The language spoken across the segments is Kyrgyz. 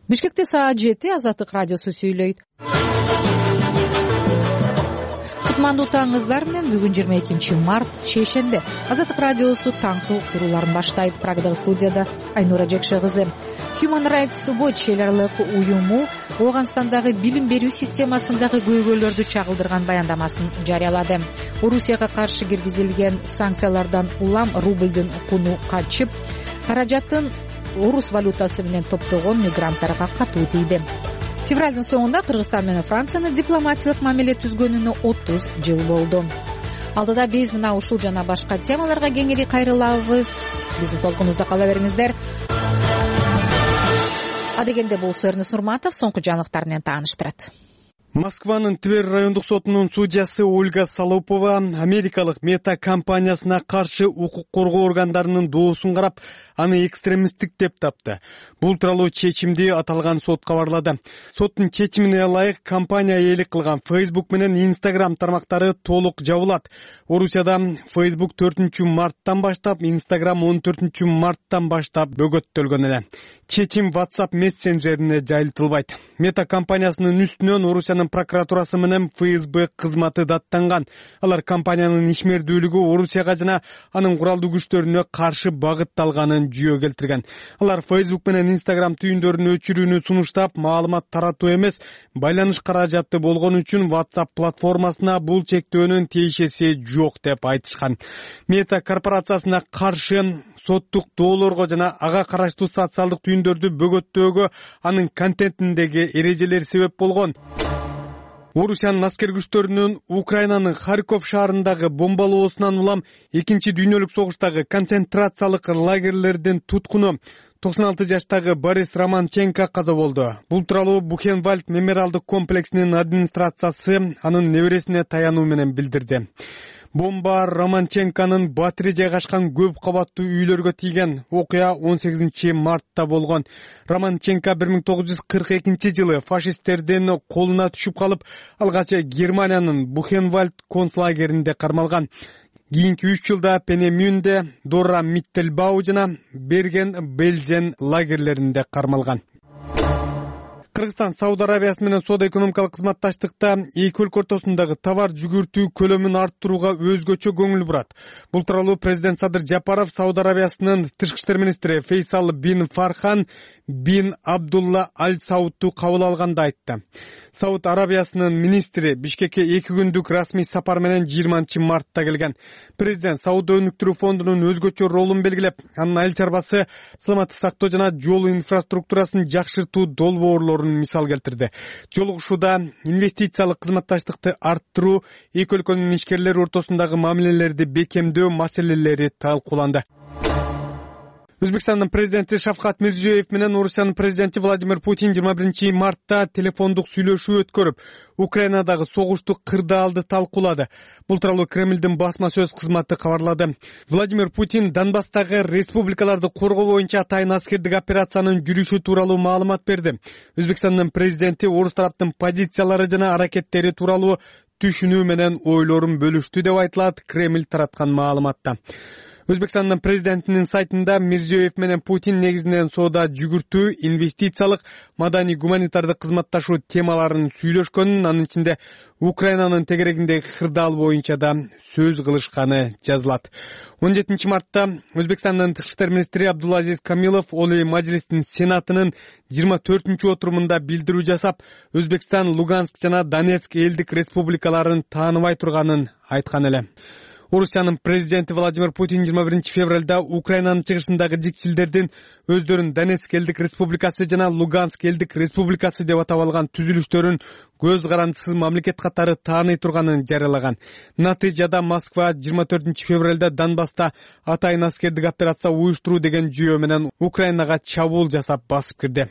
Бишкекте саат 7 Азаттык радиосу сүйлөйт. Кутмандуу таңыңыздар менен бүгүн 22 март шейшембе. Азаттык радиосу таңкы уктурууларын баштайт. Прагадагы студияда Айнура Жекше кызы. Human Rights Watch эл аралык уюму Ооганстандагы билим берүү системасындагы көйгөйлөрдү чагылдырган баяндамасын жарыялады. Орусияга каршы киргизилген санкциялардан улам рубльдин куну качып, каражатын орус валютасы менен топтогон мигранттарга катуу тийди. Февралдын соңунда Кыргызстан менен Франциянын дипломатиялык мамиле түзгөнүнө 30 жыл болду. Алдыда биз мына ушул жана башка темаларга кеңири кайрылабыз. Биздин толкунубузда кала бериңиздер. Адегенде болсо Эрнест Нурматов соңку жаңылыктар менен тааныштырат. Москванын Тверь райондук сотунун судьясы Ольга Солопова америкалык Мета компаниясына каршы укук коргоо органдарынын доосун карап, аны экстремисттик деп тапты. Бул тууралуу чечимди аталган сот кабарлады. Соттун чечимине ылайык компания ээлик кылган Facebook менен Instagram тармактары толук жабылат. Орусияда Facebook 4-марттан баштап, Instagram 14-марттан баштап бөгөттөлгөн эле. Чечим WhatsApp мессенджерине жайылтылбайт. Мета компаниясынын үстүнөн Орусиянын прокуратурасы менен ФСБ кызматы даттанган. Алар компаниянын ишмердүүлүгү Орусияга жана анын куралдуу күчтөрүнө каршы багытталганын жүйө келтирген. Алар Facebook менен Instagram түйүндөрүн өчүрүүнү сунуштап, маалымат таратуу эмес, байланыш каражаты болгон үчүн WhatsApp платформасына бул чектөөнүн тиешеси жок деп айтышкан. Мета корпорациясына каршы соттук доолорго жана ага караштуу социалдык түйүндөрдү бөгөттөөгө анын контентиндеги эрежелер себеп болгон. Орусиянын аскер күчтөрүнүн Украинанын Харьков шаарындагы бомбалоосунан улам 2-дүйнөлүк согуштагы концентрациялык лагерлердин туткуну 96 жаштагы Борис Романченко каза болду. Бул тууралуу Бухенвальд мемориалдык комплексинин администрациясы анын небересине таянуу менен билдирди. Бомба Романченконун батири жайгашкан көп кабаттуу үйлөргө тийген. Окуя 18 мартта болгон. Романченко 1942 фашисттердин колуна түшүп калып, алгач Германиянын Бухенвальд концлагеринде кармалган. Кийинки 3 жылда Пенемюнде, Дора Миттельбау жана Берген-Белзен лагерлеринде кармалган. Кыргызстан Сауд Арабиясы менен соода-экономикалык кызматташтыкта эки өлкө ортосундагы товар жүгүртүү көлөмүн арттырууга өзгөчө көңүл бурат. Бул тууралуу президент Садыр Жапаров Сауд Арабиясынын тышкы иштер министри Фейсал бин Фархан бин Абдулла Аль Саудту кабыл алганда айтты. Сауд Арабиясынын министри Бишкекке 2 күндүк расмий сапар менен 20 мартта келген. Президент Сауда өнүктүрүү фондунун өзгөчө ролун белгилеп, анын айыл чарбасы саламаттык сактоо жана жол инфраструктурасын жакшыртуу долбоорлорун мисал келтирди. Жолугушууда инвестициялык кызматташтыкты арттыруу, эки өлкөнүн ишкерлери ортосундагы мамилелерди бекемдөө маселелери талкууланды. Өзбекстандын президенти Шавкат Мирзиёев менен Орусиянын президенти Владимир Путин 21 мартта телефондук сүйлөшүү өткөрүп, Украинадагы согушту кырдаалды талкуулады. Бул тууралуу Кремлдин басма сөз кызматы кабарлады. Владимир Путин Донбасстагы республикаларды коргоо боюнча атайын аскердик операциянын жүрүшү тууралуу маалымат берди. Өзбекстандын президенти орус тараптын позициялары жана аракеттери тууралуу түшүнүү менен ойлорун бөлүштү деп айтылат Кремль тараткан маалыматта. Өзбекстандын президентинин сайтында Мирзиёев менен Путин негизинен соода жүгүртүү, инвестициялык, маданий гуманитардык кызматташуу темаларын сүйлөшкөнүн, анын ичинде Украинанын тегерегиндеги кырдаал боюнча да сөз кылышканы жазылат. 17 мартта Өзбекстандын тышкы иштер министри Абдулазиз Камилов Олий Мажлистин Сенатынын 24-отурумунда билдирүү жасап, Өзбекстан Луганск жана Донецк элдик республикаларын тааныбай турганын айткан эле. Орусиянын президенти Владимир Путин 21 февралда Украинанын чыгышындагы жикчилдердин өздөрүн Донецк элдик республикасы жана Луганск элдик республикасы деп атап алган түзүлүштөрүн көз карандысыз мамлекет катары тааный турганын жарыялаган. Натыйжада Москва 24 февралда Донбасста атайын аскердик операция уюштуруу деген жүйө менен Украинага чабуул жасап басып кирди.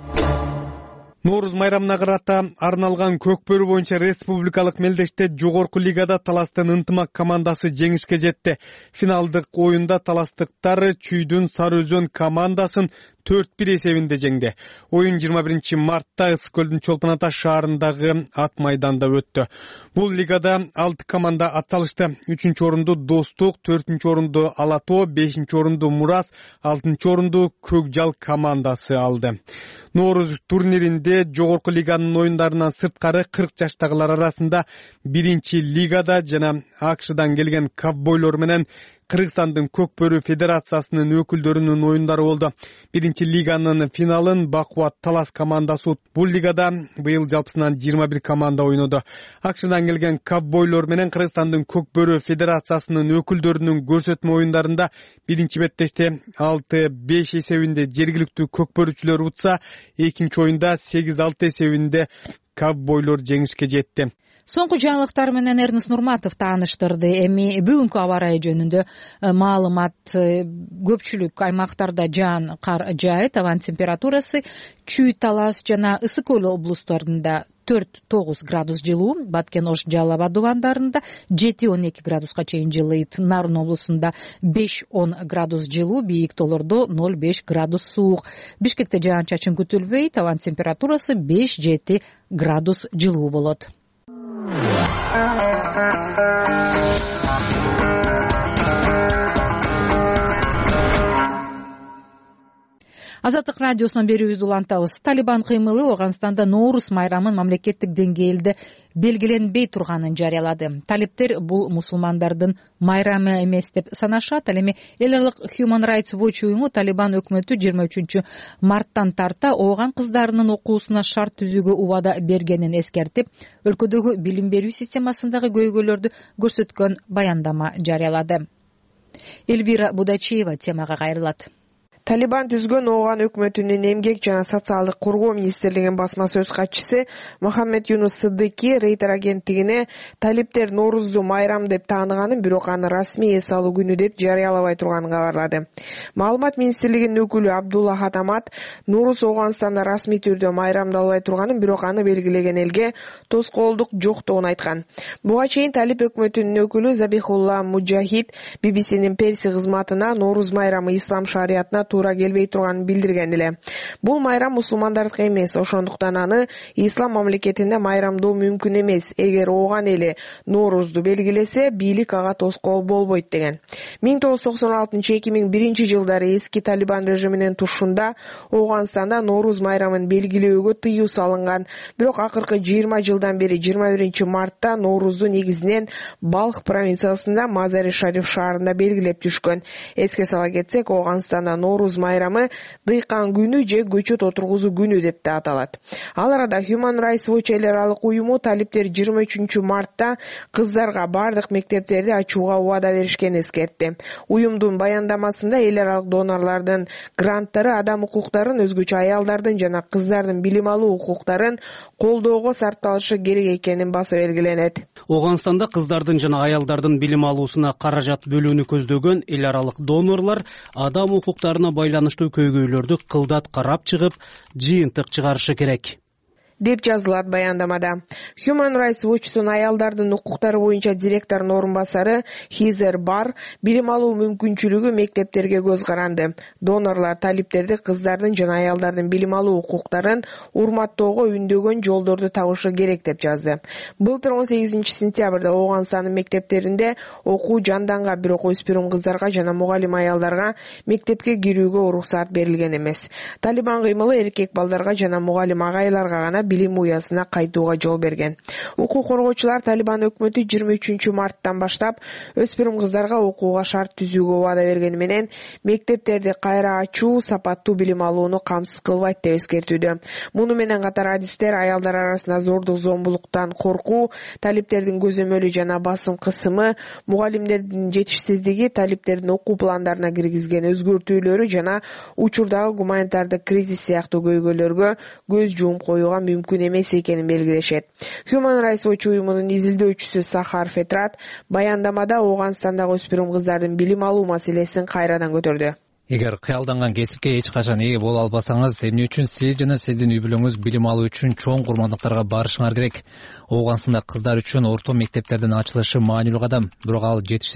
Норуз майрамына карата арналган көкбөрү боюнча республикалык мелдеште жогорку лигада Таластын ынтымак командасы жеңишке жетти. Финалдык оюнда таластыктар Чүйдүн Сары Өзөн командасын 4-1 эсебинде жеңди. Оюн 21 мартта Ысык көлдүн Чолпон Ата шаарындагы ат майданда өттү. Бул лигада 6 команда атталышты. 3-орунду Достук, 4-орунду Ала Тоо, 5-орунду Мурас, 6-орунду Көкжал командасы алды. Нооруз турниринде жогорку лиганын оюндарынан сырткары 40 жаштагылар арасында биринчи лигада жана АКШдан келген ковбойлор менен Кыргызстандын Көкбөрү федерациясынын өкүлдөрүнүн оюндары болду. Биринчи лиганын финалын Бакубат Талас командасы утуп, бул лигада быйыл жалпысынан 21 команда ойноду. АКШдан келген ковбойлор менен Кыргызстандын Көкбөрү федерациясынын өкүлдөрүнүн көрсөтмө оюндарында биринчи беттеште 6-5 эсебинде жергиликтүү көкбөрүчүлөр утса, экинчи оюнда 8-6 эсебинде ковбойлор жеңишке жетти. Соңку жаңылыктар менен Эрнест Нурматов тааныштырды. Эми бүгүнкү аба ырайы жөнүндө маалымат. Көпчүлүк аймактарда жаан кар жаайт. Абанын температурасы Чүй, Талас жана Ысык Көл облустарында 4-9 градус жылуу, Баткен, Ош, Жалал Абад дубандарында 7-12 градуска чейин жылыйт. Нарын облусунда 5-10 градус жылуу, бийик тоолордо 0-5 градус суук. Бишкекте жаан-чачын күтүлбөйт. Абанын температурасы 5-7 градус жылуу болот. Азаттык радиосунан берүүбүздү улантабыз. Талибан кыймылы Ооганстанда Нооруз майрамын мамлекеттик деңгээлде белгиленбей турганын жарыялады. Талиптер бул мусулмандардын майрамы эмес деп санашат. Ал эми эл аралык Human Rights Watch уюму Талибан өкмөтү 23 марттан тарта ооган кыздарынын окуусуна шарт түзүүгө убада бергенин эскертип, өлкөдөгү билим берүү системасындагы көйгөйлөрдү көрсөткөн баяндама жарыялады. Эльвира Будачиева темага кайрылат. Талибан түзгөн ооган өкмөтүнүн эмгек жана социалдык коргоо министрлигинин басма сөз катчысы Мохаммед Юнус Сыддыки Рейтер агенттигине талиптер Ноорузду майрам деп тааныганын, бирок аны расмий эс алуу күнү деп жарыялабай турганын кабарлады. Маалымат министрлигинин өкүлү Абдулла Хатамат Нооруз Ооганстанда расмий түрдө майрамдалбай турганын, бирок аны белгилеген элге тоскоолдук жоктугун айткан. Буга чейин талип өкмөтүнүн өкүлү Забихулла Муджахид BBC'нин перси кызматына Нооруз майрамы ислам шариятына туура келбей турганын билдирген эле. Бул майрам мусулмандардыкы эмес, ошондуктан аны ислам мамлекетинде майрамдоо мүмкүн эмес. Эгер ооган эли Ноорузду белгилесе, бийлик ага тоскоол болбойт деген. 1996-2001 жылдары эски Талибан режиминин тушунда Ооганстанда Нооруз майрамын белгилөөгө тыюу салынган. Бирок акыркы 20 жылдан бери 21 мартта Ноорузду негизинен Балх провинциясында Мазари-Шариф шаарында белгилеп түшкөн. Эске сала кетсек, Ооганстанда Нооруз майрамы дыйкан күнү же көчөт отургузуу күнү деп да аталат. Ал арада Human Rights Watch эл аралык уюму талиптер 23 мартта кыздарга бардык мектептерди ачууга убада беришкенин эскертти. Уюмдун баяндамасында эл аралык донорлордун гранттары адам укуктарын, өзгөчө аялдардын жана кыздардын билим алуу укуктарын колдоого сарпталышы керек экенин баса белгиленет. Ооганстанда кыздардын жана аялдардын билим алуусуна каражат бөлүүнү көздөгөн эл аралык донорлор адам укуктарына байланыштуу көйгөйлөрдү кылдат карап чыгып, жыйынтык чыгарышы керек деп жазылат баяндамада. Human Rights Watch'тун аялдардын укуктары боюнча директорунун орун басары Хизер Бар билим алуу мүмкүнчүлүгү мектептерге көз каранды. Донорлор талиптерди кыздардын жана аялдардын билим алуу укуктарын урматтоого үндөгөн жолдорду табышы керек деп жазды. Былтыр 18 сентябрда Ооганстандын мектептеринде окуу жанданга, бирок өспүрүм кыздарга жана мугалим аялдарга мектепке кирүүгө уруксаат берилген эмес. Талибан кыймылы эркек балдарга жана мугалим агайларга гана билим уясына кайтууга жол берген. Укук коргоочулар Талибан өкмөтү 23 марттан баштап өспүрүм кыздарга окууга шарт түзүүгө убада бергени менен мектептерди кайра ачуу сапаттуу билим алууну камсыз кылбайт деп эскертүүдө. Муну менен катар адистер аялдар арасында зордук зомбулуктан коркуу, талиптердин көзөмөлү жана басым кысымы, мугалимдердин жетишсиздиги, талиптердин окуу пландарына киргизген өзгөртүүлөрү жана учурдагы гуманитардык кризис сыяктуу көйгөйлөргө көз жууп коюуга мүмкүн эмес экенин белгилешет. Human Rights Watch уюмунун изилдөөчүсү Сахар Фетрат баяндамада Ооганстандагы өспүрүм кыздардын билим алуу маселесин кайрадан көтөрдү. Эгер кыялданган кесипке эч качан ээ боло албасаңыз, эмне үчүн сиз жана сиздин үй бүлөңүз билим алуу үчүн чоң курмандыктарга барышыңар керек? Ооганстанда кыздар үчүн орто мектептердин ачылышы маанилүү кадам, бирок ал жетишсиз.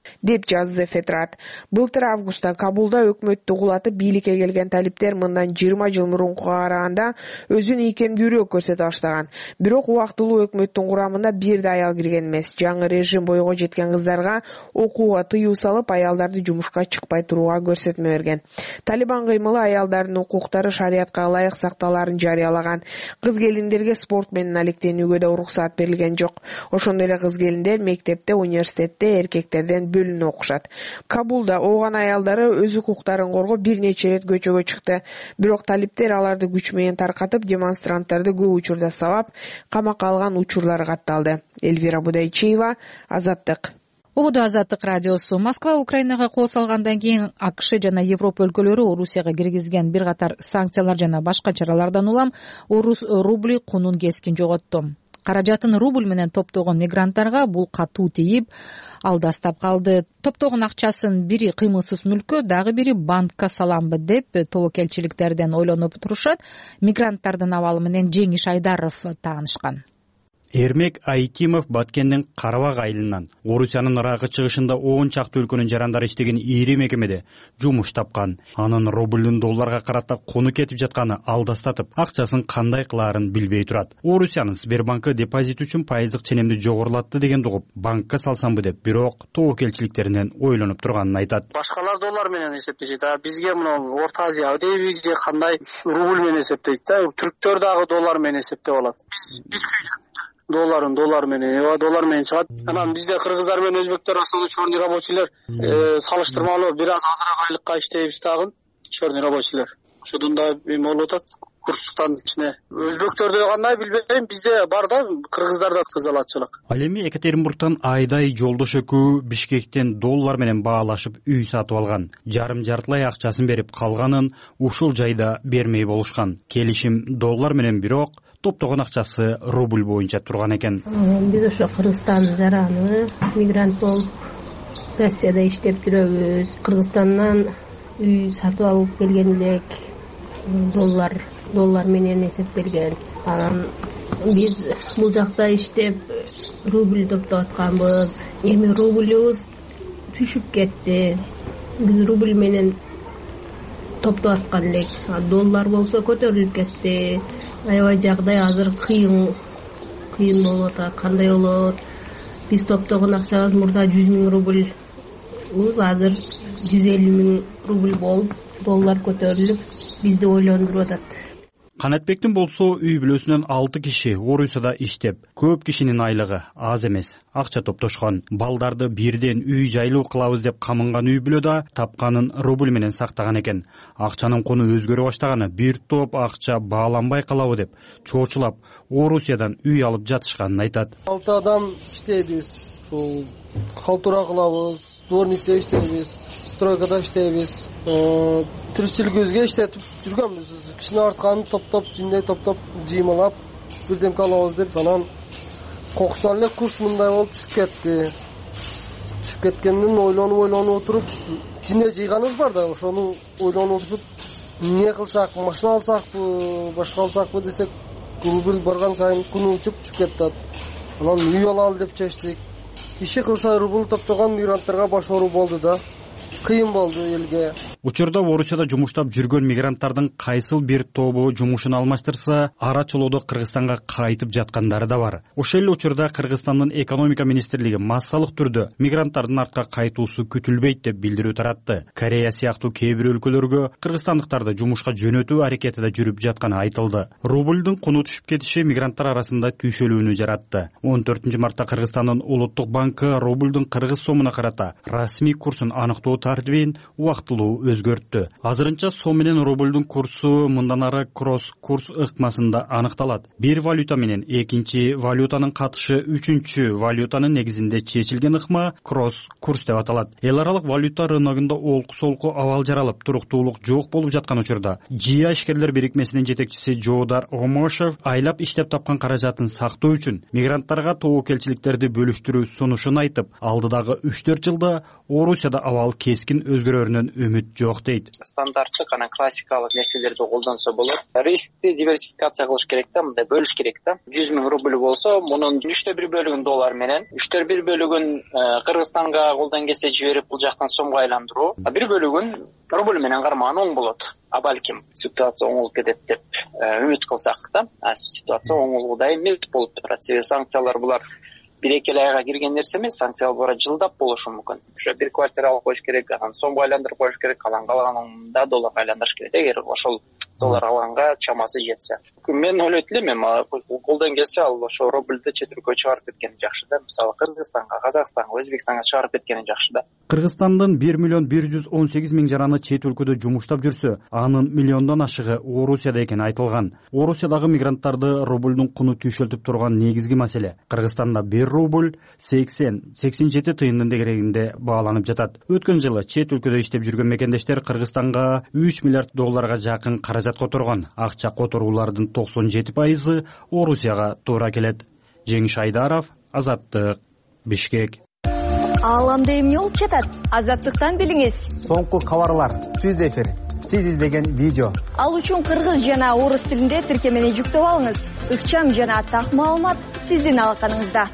деп жазды Фетрат. Былтыр августта Кабулда өкмөттү кулатып бийликке келген талиптер мындан 20 жыл мурункуга караганда өзүн ийкемдүүрөөк көрсөтө баштаган. Бирок убактылуу өкмөттүн курамына бир да аял кирген эмес. Жаңы режим бойго жеткен кыздарга окууга тыюу салып, аялдарды жумушка чыкпай турууга көрсөтмө берген. Талибан кыймылы аялдардын укуктары шариятка ылайык сакталаарын жарыялаган. Кыз келиндерге спорт менен алектенүүгө да уруксат берилген жок. Ошондой эле кыз келиндер мектепте, университетте эркектерден бөлүнүп окушат. Кабулда ооган аялдары өз укуктарын коргоп бир нече ирет көчөгө чыкты. Бирок талиптер аларды күч менен таркатып, демонстранттарды көп учурда сабап, камакка алган учурлар катталды. Эльвира Будайчиева, Азаттык. Угуду Азаттык радиосу. Москва Украинага кол салгандан кийин АКШ жана Европа өлкөлөрү Орусияга киргизген бир катар санкциялар жана башка чаралардан улам орус рубли кунун кескин жоготту. Каражатын рубль менен топтогон мигранттарга бул катуу тийип, алдастап калды. Топтогон акчасын бири кыймылсыз мүлккө, дагы бири банкка саламбы деп тобокелчиликтерден ойлонуп турушат. Мигранттардын абалы менен Жеңиш Айдаров таанышкан. Эрмек Айтимов Баткендин Карабак айылынан Орусиянын ыракы чыгышында 10 чакты өлкөнүн жарандары иштеген ири мекемеде жумуш тапкан. Анын рубльдун долларга карата кону кетип жатканы алдастатып, акчасын кандай кылаарын билбей турат. Орусиянын Сбербанкы депозит үчүн пайыздык ченемди жогорулатты дегенди угуп, банкка салсамбы деп, бирок тобокелчиликтеринен ойлонуп турганын айтат. Башкалар доллар менен эсептешет, бизге мына Орто Азия дейбиз же кандай рубль менен эсептейт да. Түрктөр дагы доллар менен эсептеп алат. Биз доллар менен чыгат. Анан бизде кыргыздар менен өзбектер асылы чорный рабочийлер салыштырмалуу бир аз азыраак айлыкка иштейбиз дагы чорный рабочийлер. Ошодон да эме болуп атат. Курстан ичине. Өзбектөрдө кандай билбейм, бизде бар да кыргыздарда кызалатчылык. Ал эми Екатеринбургтан Айдай жолдош экөө Бишкектен доллар менен баалашып үй сатып алган. Жарым-жартылай акчасын берип, калганын ушул жайда бермей болушкан. Келишим доллар менен, бирок топтогон акчасы рубль боюнча турган экен. Биз ошо Кыргызстан жараны мигрант болуп Россияда иштеп жүрөбүз. Кыргызстандан үй сатып алып келген элек, доллар менен эсептелген. Анан биз бул жакта иштеп рубль топтоп атканбыз. Эми рубльбыз түшүп кетти. Биз рубль менен топтоп аткан элек. Доллар болсо көтөрүлүп кетти. Аябай жагдай азыр кыйын болуп атат. Кандай болот? Биз топтогон акчабыз мурда 100 000 рубль, азыр 150 000 рубль болуп, доллар көтөрүлүп, бизди ойлондуруп атат. Канатбектин болсо үй бүлөсүнөн 6 киши Орусияда иштеп, көп кишинин айлыгы аз эмес, акча топтошкон. Балдарды бирден үй жайлуу кылабыз деп камынган үй бүлө да тапканын рубль менен сактаган экен. Акчанын кону өзгөрө баштаганы, бир топ акча бааланбай калабы деп чоочулап Орусиядан үй алып жатышканын айтат. 6 адам иштейбиз, калтура кылабыз, дворникте иштейбиз, стройкада иштейбиз. Тиричилигибизге иштетип жүргөнбүз. Кишини артканын топтоп, жиндей топтоп, жыймалап, бирдемке алабыз деп, анан кокусунан эле курс мындай болуп түшүп кетти. Түшүп кеткенден ойлонуп отуруп, жине жыйганыбыз бар да, ошону ойлонуп отуруп, эмне кылсак, машина алсакпы, башка алсакпы десек, рубль барган сайын күнү учуп түшүп кетти. Анан үй алалы деп чечтик. Иши кылса рубль топтогон мигранттарга баш оору болду да. Кыйын болду элге. Учурда Орусияда жумуштап жүргөн мигранттардын кайсыл бир тобу жумушун алмаштырса, ара чолоодо Кыргызстанга кайтып жаткандары да бар. Ошол эле учурда Кыргызстандын экономика министрлиги массалык түрдө мигранттардын артка кайтуусу күтүлбөйт деп билдирүү таратты. Корея сыяктуу кээ бир өлкөлөргө кыргызстандыктарды жумушка жөнөтүү аракетиде жүрүп жатканы айтылды. Рубльдун куну түшүп кетиши мигранттар арасында түйшөлүүнү жаратты. 14 мартта Кыргызстандын улуттук банкы рубльдун кыргыз сомуна карата расмий курсун аныктоо тартибин убактылуу өзгөрттү. Азырынча сом менен рубльдун курсу мындан ары кросс-курс ыкмасында аныкталат. Бир валюта менен экинчи валютанын катышы үчүнчү валютанын негизинде чечилген ыкма кросс-курс деп аталат. Эл аралык валюта рыногунда олку-солку абал жаралып, туруктуулук жок болуп жаткан учурда ЖИА ишкерлер бирикмесинин жетекчиси Жоодар Омошев айлап иштеп тапкан каражатын сактоо үчүн мигранттарга тобокелчиликтерди бөлүштүрүү сунушун айтып, алдыдагы 3-4 жылда Орусияда абал кескин өзгөрөрүнөн үмүт жок дейт. Стандарттык анан классикалык нерселерди колдонсо болот. Рискти диверсификация кылыш керек да, мындай бөлүш керек да. 100 000 рубль болсо, мунун 3/1 бөлүгүн доллар менен, 3/1 бөлүгүн Кыргызстанга колдон келсе жиберип бул жактан сомго айландыруу, бир бөлүгүн рубль менен кармаган оң болот. А балким ситуация оңолуп кетет деп үмүт кылсак да, ситуация оңолгудай эмес болуп турат. Себеби санкциялар булар 1-2 айга кирген нерсе эмес, санкциялар бара жылдап болушу мүмкүн. Ошо бир квартира алып коюш керек, анан сомго айландырып коюш керек, калаганында долларга айландырыш керек. Эгер ошол доллар алганга чамасы жетсе. Мен ойлойт элем, колдон келсе ал ошо рубльди чет өлкөгө чыгарып кеткени жакшы да. Мисалы Кыргызстанга, Казакстанга, Өзбекстанга чыгарып кеткени жакшы да. Кыргызстандын 1.118.000 жараны чет өлкөдө жумуштап жүрсө, анын миллиондон ашыгы Орусияда экени айтылган. Орусиядагы мигранттарды рубльдун куну түйшөлтүп турган негизги маселе. Кыргызстанда 1 рубль 80-87 тыйындын дегерегинде бааланып жатат. Өткөн жылы чет өлкөдө иштеп жүргөн мекендештер Кыргызстанга 3 миллиард долларга жакын каражат которгон. Акча которуулардын 97% Орусияга туура келет. Жеңиш Айдаров, Азаттык, Бишкек. Ааламда эмне болуп жатат? Азаттыктан билиңиз. Соңку кабарлар, түз эфир, сиз издеген видео. Ал үчүн кыргыз жана орус тилинде тиркемени жүктөп алыңыз. Ыкчам жана так маалымат сиздин алаканыңызда.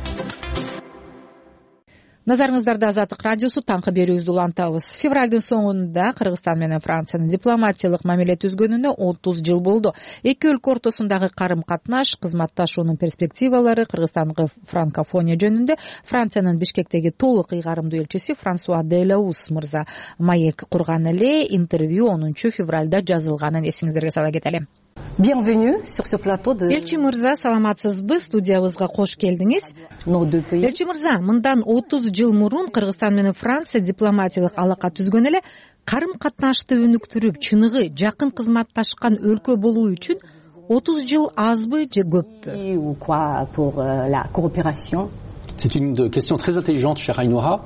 Назарыңыздарда Азаттык радиосу таңкы берүүбүздү улантабыз. Февралдын соңунда Кыргызстан менен Франциянын дипломатиялык мамиле түзгөнүнө 30 жыл болду. Эки өлкө ортосундагы карым-катнаш, кызматташуунун перспективалары, Кыргызстандагы франкофония жөнүндө Франциянын Бишкектеги толук ыйгарымдуу элчиси Франсуа Делаус мырза маек курган эле. Интервью 10 февралда жазылганын эсиңиздерге сала кетели. Bienvenue sur ce plateau de... Элчи мырза, саламатсызбы? Студиябызга кош келдиңиз. Элчи мырза, мындан 30 жыл мурун Кыргызстан менен Франция дипломатиялык алака түзгөн эле. Карым-катнашты өнүктүрүп, чыныгы жакын кызматташкан өлкө болуу үчүн 30 жыл азбы же көппү? Ou quoi pour la coopération? C'est une question très intelligente, cher Ainhoa.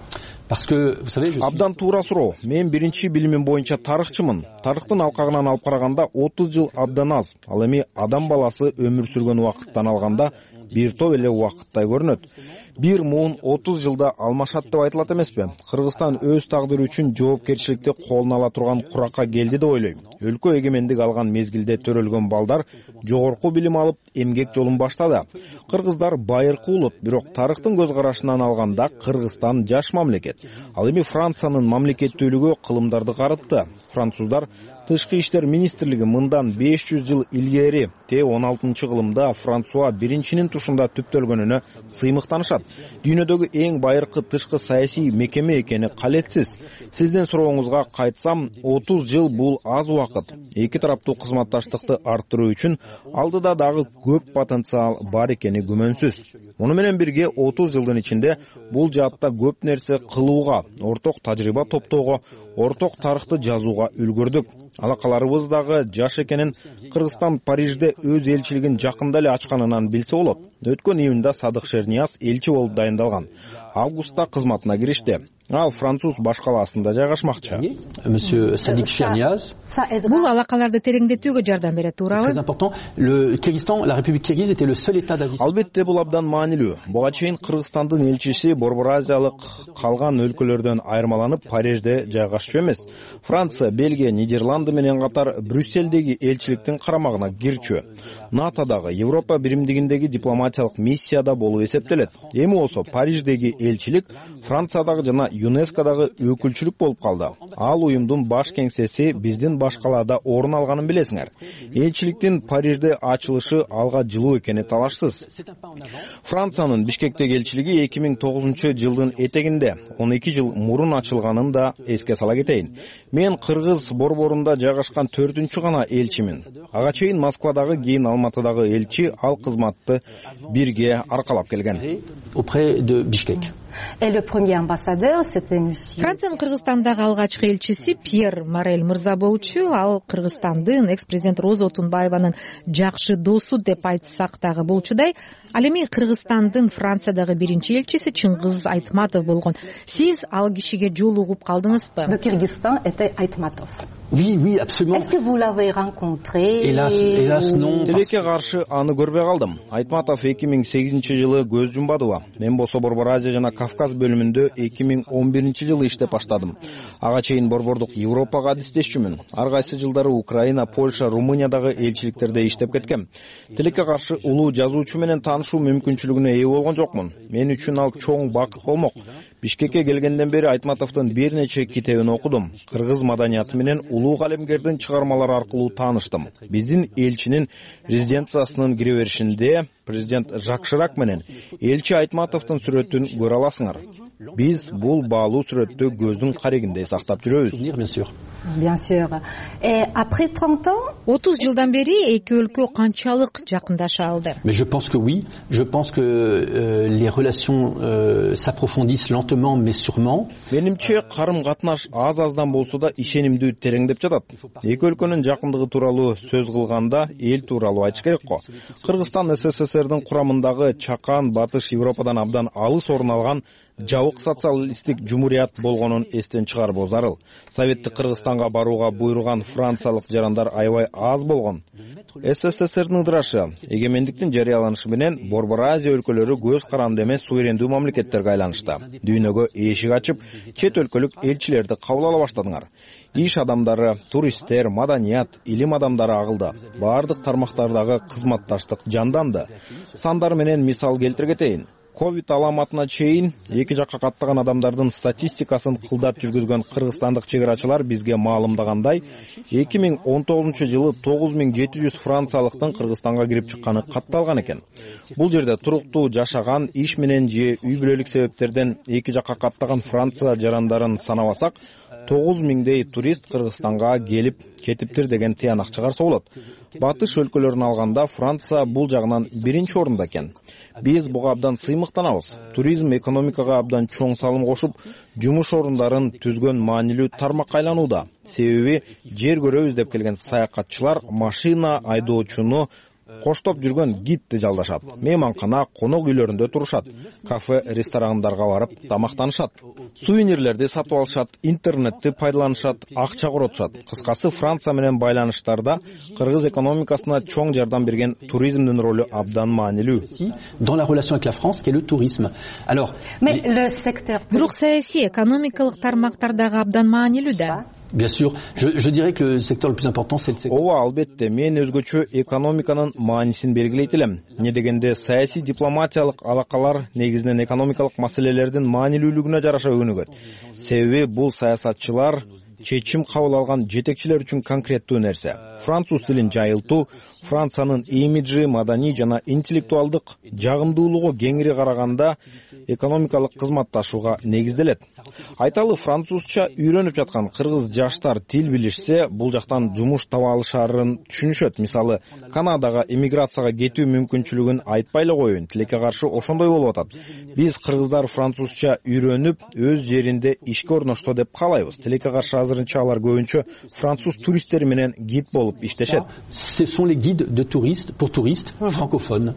Абдан туура суроо. Мен биринчи билимим боюнча тарыхчымын. Тарыхтын алкагынан алып караганда 30 жыл абдан аз. Ал эми адам баласы өмүр сүргөн убакыттан алганда бир топ эле убакыттай көрүнөт. Бир муун 30 жылда алмашат деп айтылат эмеспи? Кыргызстан өз тагдыры үчүн жоопкерчиликти колуна ала турган куракка келди деп ойлойм. Өлкө эгемендик алган мезгилде төрөлгөн балдар жогорку билим алып эмгек жолун баштады. Кыргыздар байыркы улут, бирок тарыхтын көз карашынан алганда Кыргызстан жаш мамлекет. Ал эми Франциянын мамлекеттүүлүгү кылымдарды карытты. Француздар Тышкы иштер министрлиги мындан 500 жыл илгери Т-16-кылымда Франсуа биринчинин тушунда түптөлгөнүнө сыймыктанышат. Дүйнөдөгү эң байыркы тышкы саясий мекеме экени калетсиз. Сиздин сурооңузга кайтсам, 30 жыл бул аз убакыт. Эки тараптуу кызматташтыкты арттыруу үчүн алдыда дагы көп потенциал бар экени күмөнсүз. Муну менен бирге 30 жылдын ичинде бул жаатта көп нерсе кылууга, орток тажрыйба топтоого, орток тарыхты жазууга үлгүрдүк. Алакаларыбыз дагы жаш экенин Кыргызстан Парижде өз элчилигин жакында эле ачканынан билсе болот. Өткөн июнда Садык Шернияз элчи болуп дайындалган. Августта кызматына киришти. Ал француз баш калаасында жайгашмакчы. Monsieur Sadik Cherniyaz. Бул алакаларды тереңдетүүгө жардам берет, туурабы? Très important. Le Kyrgyzstan, la République kirghize était le seul état d'Asie. Албетте бул абдан маанилүү. Буга чейин Кыргызстандын элчиси Борбор Азиялык калган өлкөлөрдөн айырмаланып Парижде жайгашчу эмес. Франция, Бельгия, Нидерланды менен катар Брюсселдеги элчиликтин карамагына кирчү. НАТОдагы Европа биримдигиндеги дипломатиялык миссияда болуп эсептелет. Эми болсо Париждеги элчилик Франциядагы жана ЮНЕСКОдагы өкүлчүлүк болуп калды. Ал уюмдун баш кеңсеси биздин баш калаада орун алганын билесиңер. Элчиликтин Парижде ачылышы алга жылуу экени талашсыз. Франциянын Бишкектеги элчилиги 2009 жылдын этегинде 12 жыл мурун ачылганын да эске сала кетейин. Мен Кыргыз борборунда жайгашкан 4-чү гана элчимин. Ага чейин Москвадагы, кийин Алматыдагы элчи ал кызматты бирге аркалап келген. Auprès de Bishkek. Et le premier ambassadeur, c'était monsieur... Франциянын Кыргызстандагы алгачкы элчиси Пьер Морель мырза болчу. Ал Кыргызстандын экс-президент Роза Отунбаеванын жакшы досу деп айтсак дагы болчудай. Ал эми Кыргызстандын Франциядагы биринчи элчиси Чыңгыз Айтматов болгон. Сиз ал кишиге жолугуп калдыңызбы? De Kyrgyzstan était Айтматов. Oui, absolument. Est-ce que vous l'avez rencontré? Hélas, non. Телеке каршы аны көрбөй калдым. Айтматов 2008 жылы көз жумбадыбы. Мен болсо Борбор Азия жана Кавказ бөлүмүндө 2011-жылы иштеп баштадым. Ага чейин борбордук Европага адистешчүмүн. Ар кайсы жылдары Украина, Польша, Румыниядагы элчиликтерде иштеп кеткем. Тилекке каршы улуу жазуучу менен таанышуу мүмкүнчүлүгүнө ээ болгон жокмун. Мен үчүн ал чоң бакыт болмок. Бишкекке келгенден бери Айтматовдун бир нече китебин окудум. Кыргыз маданияты менен улуу калемгердин чыгармалары аркылуу тааныштым. Биздин элчинин резиденциясынын кире беришинде президент Жак Ширак менен элчи Айтматовдун сүрөтүн көрө аласыңар. Биз бул баалуу сүрөттү көздүн карегиндей сактап жүрөбүз. Bien sûr. Et après 30 ans, 30 жылдан бери эки өлкө канчалык жакындаша алды? Mais je pense que oui. Je pense que les relations s'approfondissent lentement mais sûrement. Менимче карым-катнаш аз-аздан болсо да ишенимдүү тереңдеп жатат. Эки өлкөнүн жакындыгы тууралуу сөз кылганда эл тууралуу айтыш керек го. Кыргызстан СССРдин курамындагы чакан Батыш Европадан абдан алыс орун алган жабык социалисттик жумурият болгонун эстен чыгарбоо зарыл. Советтик Кыргызстанга барууга буйруган франциялык жарандар аябай аз болгон. СССРдин ыдырашы, эгемендиктин жарыяланышы менен Борбор Азия өлкөлөрү көз каранды эмес суверендүү мамлекеттерге айланышты. Дүйнөгө эшик ачып, чет өлкөлүк элчилерди кабыл ала баштадыңар. Иш адамдары, туристтер, маданият, илим адамдары агылды. Бардык тармактардагы кызматташтык жанданды. Сандар менен мисал келтире кетейин. Ковид аламатына чейин эки жакка каттаган адамдардын статистикасын кылдап жүргүзгөн кыргызстандык чегерачылар бизге маалымдагандай, 2019-жылы 9700 франциялыктын Кыргызстанга кирип чыкканы катталган экен. Бул жерде туруктуу жашаган, иш менен же үй бүлөлүк себептерден эки жакка каттаган Франция жарандарын санабасак, 9000дей турист Кыргызстанга келип кетиптир деген тыянак чыгарса болот. Батыш өлкөлөрүн алганда Франция бул жагынан биринчи орунда экен. Биз буга абдан сыймыктанабыз. Туризм экономикага абдан чоң салым кошуп, жумуш орундарын түзгөн маанилүү тармакка айланууда. Себеби жер көрөбүз деп келген саякатчылар машина айдоочуну коштоп жүргөн гидти жалдашат. Мейманкана, конок үйлөрүндө турушат. Кафе, ресторандарға барып тамактанышат. Сувенирлерди сатып алышат, интернетти пайдаланышат, акча коротушат. Кыскасы, Франция менен байланыштарда кыргыз экономикасына чоң жардам берген туризмдин ролу абдан маанилүү. Dans la relation avec la France, qui est le tourisme. Alors, mais le secteur. Бирок саясий, экономикалык тармактардагы абдан маанилүү да. Bien sûr, je dirais que le secteur le plus important c'est le secteur. Ооба, албетте, мен өзгөчө экономиканын маанисин белгилейт элем. Не дегенде саясий дипломатиялык алакалар негизинен экономикалык маселелердин маанилүүлүгүнө жараша өнүгөт. Себеби бул саясатчылар чечим кабыл алган жетекчилер үчүн конкреттүү нерсе. Француз тилин жайылтуу, Франциянын имиджи, маданий жана интеллектуалдык жагымдуулугу кеңири караганда экономикалык кызматташууга негизделет. Айталы, французча үйрөнүп жаткан кыргыз жаштар тил билишсе, бул жактан жумуш таба алышарын түшүнүшөт. Мисалы, Канадага эмиграцияга кетүү мүмкүнчүлүгүн айтпай эле коеюн, тилекке каршы ошондой болуп атат. Биз кыргыздар французча үйрөнүп, өз жеринде ишке орношто деп каалайбыз. Тилекке каршы азырынча алар көбүнчө француз туристтери менен гид болуп иштешет. Ce sont les guides de touristes pour touristes francophones.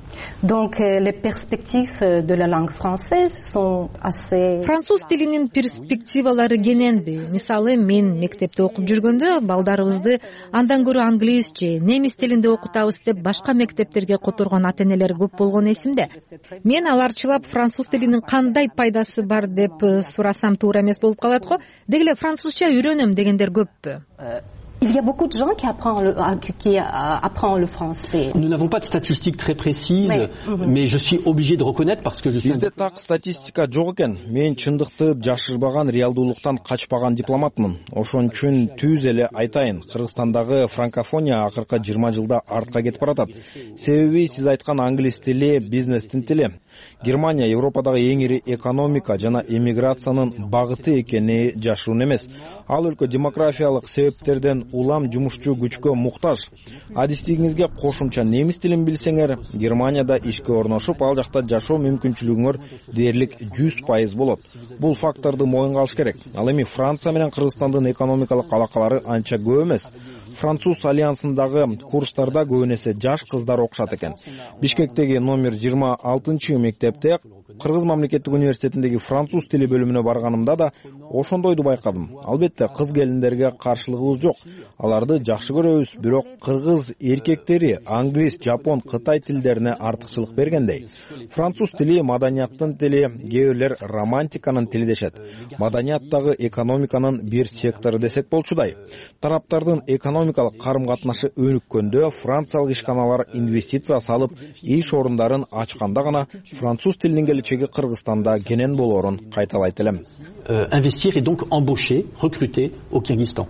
Donc les perspectives de la langue française sont assez. Француз тилинин перспективалары кененди. Мисалы, мен мектепте окуп жүргөндө балдарыбызды андан көрө англис же немис тилинде окутабыз деп башка мектептерге которгон ата-энелер көп болгон эсимде. Мен аларчылап француз тилинин кандай пайдасы бар деп сурасам туура эмес болуп калат го. Деги эле французча үйрөнөм дегендер көппү? Il y a beaucoup de gens qui apprennent le français. Nous n'avons pas de statistiques très précises, mais je suis obligé de reconnaître parce que je suis. Бизде так статистика жок экен. Мен чындыкты жашырбаган, реалдуулуктан качпаган дипломатмын. Ошон үчүн түз эле айтайын, Кыргызстандагы франкофония акыркы 20 жылда артка кетип баратат. Себеби сиз айткан англис тили бизнестин тили. Германия Европадагы эң ири экономика жана эмиграциянын багыты экени жашыруун эмес. Ал өлкө демографиялык себептерден улам жумушчу күчкө муктаж. Адистигиңизге кошумча немис тилин билсеңер, Германияда ишке орношуп, ал жакта жашоо мүмкүнчүлүгүңөр дээрлик 100% болот. Бул факторду моюнга алыш керек. Ал эми Франция менен Кыргызстандын экономикалык алакалары анча көп эмес. француз альянсындагы курстарда көбүн эсе жаш кыздар окушат экен. Бишкектеги номер 26 мектепте Кыргыз мамлекеттик университетиндеги француз тили бөлүмүнө барганымда да ошондойду байкадым. Албетте кыз келиндерге каршылыгыбыз жок. Аларды жакшы көрөбүз, бирок кыргыз эркектери англис, жапон, кытай тилдерине артыкчылык бергендей. Француз тили маданияттын тили, кээ бирлер романтиканын тили дешет. Маданияттагы экономиканын бир сектору десек болчудай. Тараптардын экономикалык карым-катнашы өнүккөндө франциялык ишканалар инвестиция салып, иш орундарын ачканда гана француз тилинин келечеги Кыргызстанда кенен болоорун кайталайт элем. Investir et donc embaucher, recruter au Kyrgyzstan.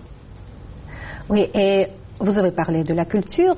Oui, et vous avez parlé de la culture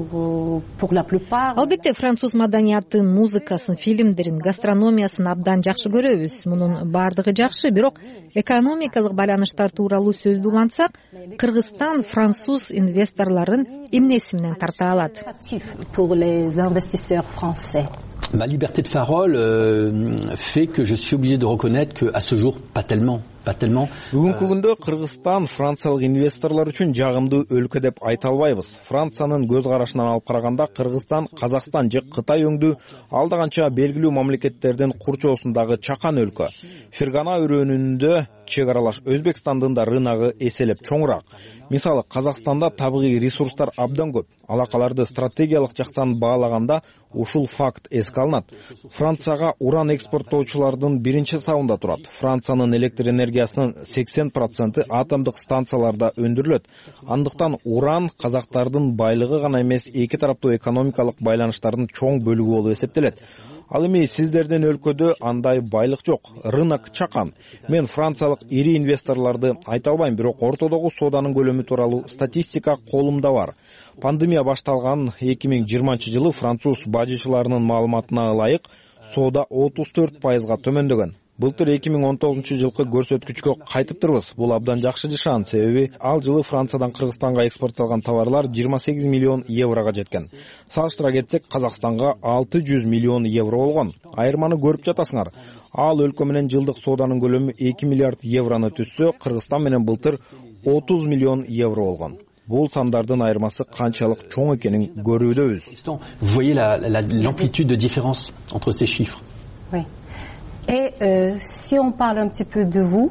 pour la plupart. Албетте, француз маданиятын, музыкасын, фильмдерин, гастрономиясын абдан жакшы көрөбүз. Мунун бардыгы жакшы, бирок экономикалык байланыштар тууралуу сөздү улантсак, Кыргызстан француз инвесторлорун эмнеси менен тарта алат? Pour les investisseurs français. Ma liberté de parole fait que je suis obligé de reconnaître que à ce jour pas tellement. Бүгүнкү күндө Кыргызстан франциялык инвесторлор үчүн жагымдуу өлкө деп айта албайбыз. Франциянын көз карашынан алып караганда Кыргызстан, Казакстан же Кытай өңдүү алда канча белгилүү мамлекеттердин курчоосундагы чакан өлкө. Фергана өрөөнүндө чек аралаш Өзбекстандын да рыногу эселеп чоңураак. Мисалы, Казакстанда табигый ресурстар абдан көп. Алакаларды стратегиялык жактан баалаганда ушул факт эске алынат. Францияга уран экспорттоочулардын биринчи сабында турат. Франциянын электр энергиясынын 80% атомдук станцияларда өндүрүлөт. Андыктан уран казактардын байлыгы гана эмес, эки тараптуу экономикалык байланыштардын чоң бөлүгү болуп эсептелет. Ал эми сиздердин өлкөдө андай байлык жок, рынок чакан. Мен франциялык ири инвесторлорду айта албайм, бирок ортодогу сооданын көлөмү тууралуу статистика колумда бар. Пандемия башталган 2020 жылы француз бажычыларынын маалыматына ылайык соода 34%га төмөндөгөн. Былтыр 2019 жылкы көрсөткүчкө кайтыптырбыз. Бул абдан жакшы жашан, себеби ал жылы Франциядан Кыргызстанга экспортталган товарлар 28 миллион еврого жеткен. Салыштыра кетсек, Казакстанга 600 миллион евро болгон. Айырманы көрүп жатасыңар. Ал өлкө менен жылдык сооданын көлөмү 2 миллиард евроны түзсө, Кыргызстан менен былтыр 30 миллион евро болгон. Бул сандардын айырмасы канчалык чоң экенин көрүүдөбүз. Vous voyez l'amplitude de différence entre ces chiffres. Oui. Et si on parle un petit peu de vous,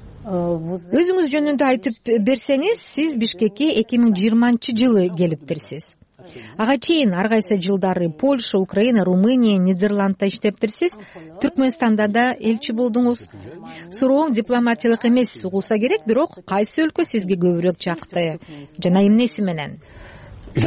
Өзүңүз жөнүндө айтып берсеңиз, сиз Бишкекке 2020 жылы келиптирсиз. Ага чейин ар кайсы жылдары Польша, Украина, Румыния, Нидерландда иштептирсиз. Түркмөнстанда да элчи болдуңуз. Суроом дипломатиялык эмес угулса керек, бирок кайсы өлкө сизге көбүрөөк жакты? Жана эмнеси менен? Je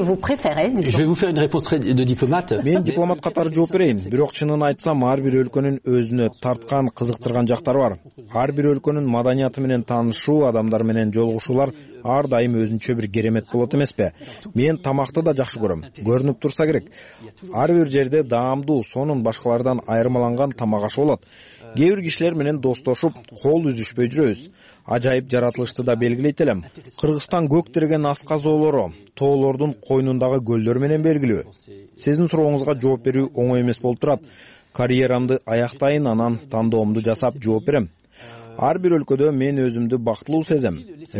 vais vous faire une réponse de diplomate. Мен дипломат катары жооп берейин. Бирок чынын айтсам, ар бир өлкөнүн өзүнө тарткан, кызыктырган жактары бар. Ар бир өлкөнүн маданияты менен таанышуу, адамдар менен жолугушуулар ар дайым өзүнчө бир керемет болот эмеспи? Мен тамакты да жакшы көрөм. Көрүнүп турса керек. Ар бир жерде даамдуу, сонун башкалардан айырмаланган тамак ашы болот. Кээ бир кишилер менен достошуп, кол үзүшпөй жүрөбүз. Ажайып жаратылышты да белгилейт элем. Кыргызстан көк тиреген асказоолору, тоолордун койнундагы көлдөр менен белгилүү. Сиздин сурооңузга жооп берүү оңой эмес болуп турат. Карьерамды аяктайын, анан тандоомду жасап жооп берем. Ар бир өлкөдө мен өзүмдү бактылуу сезем.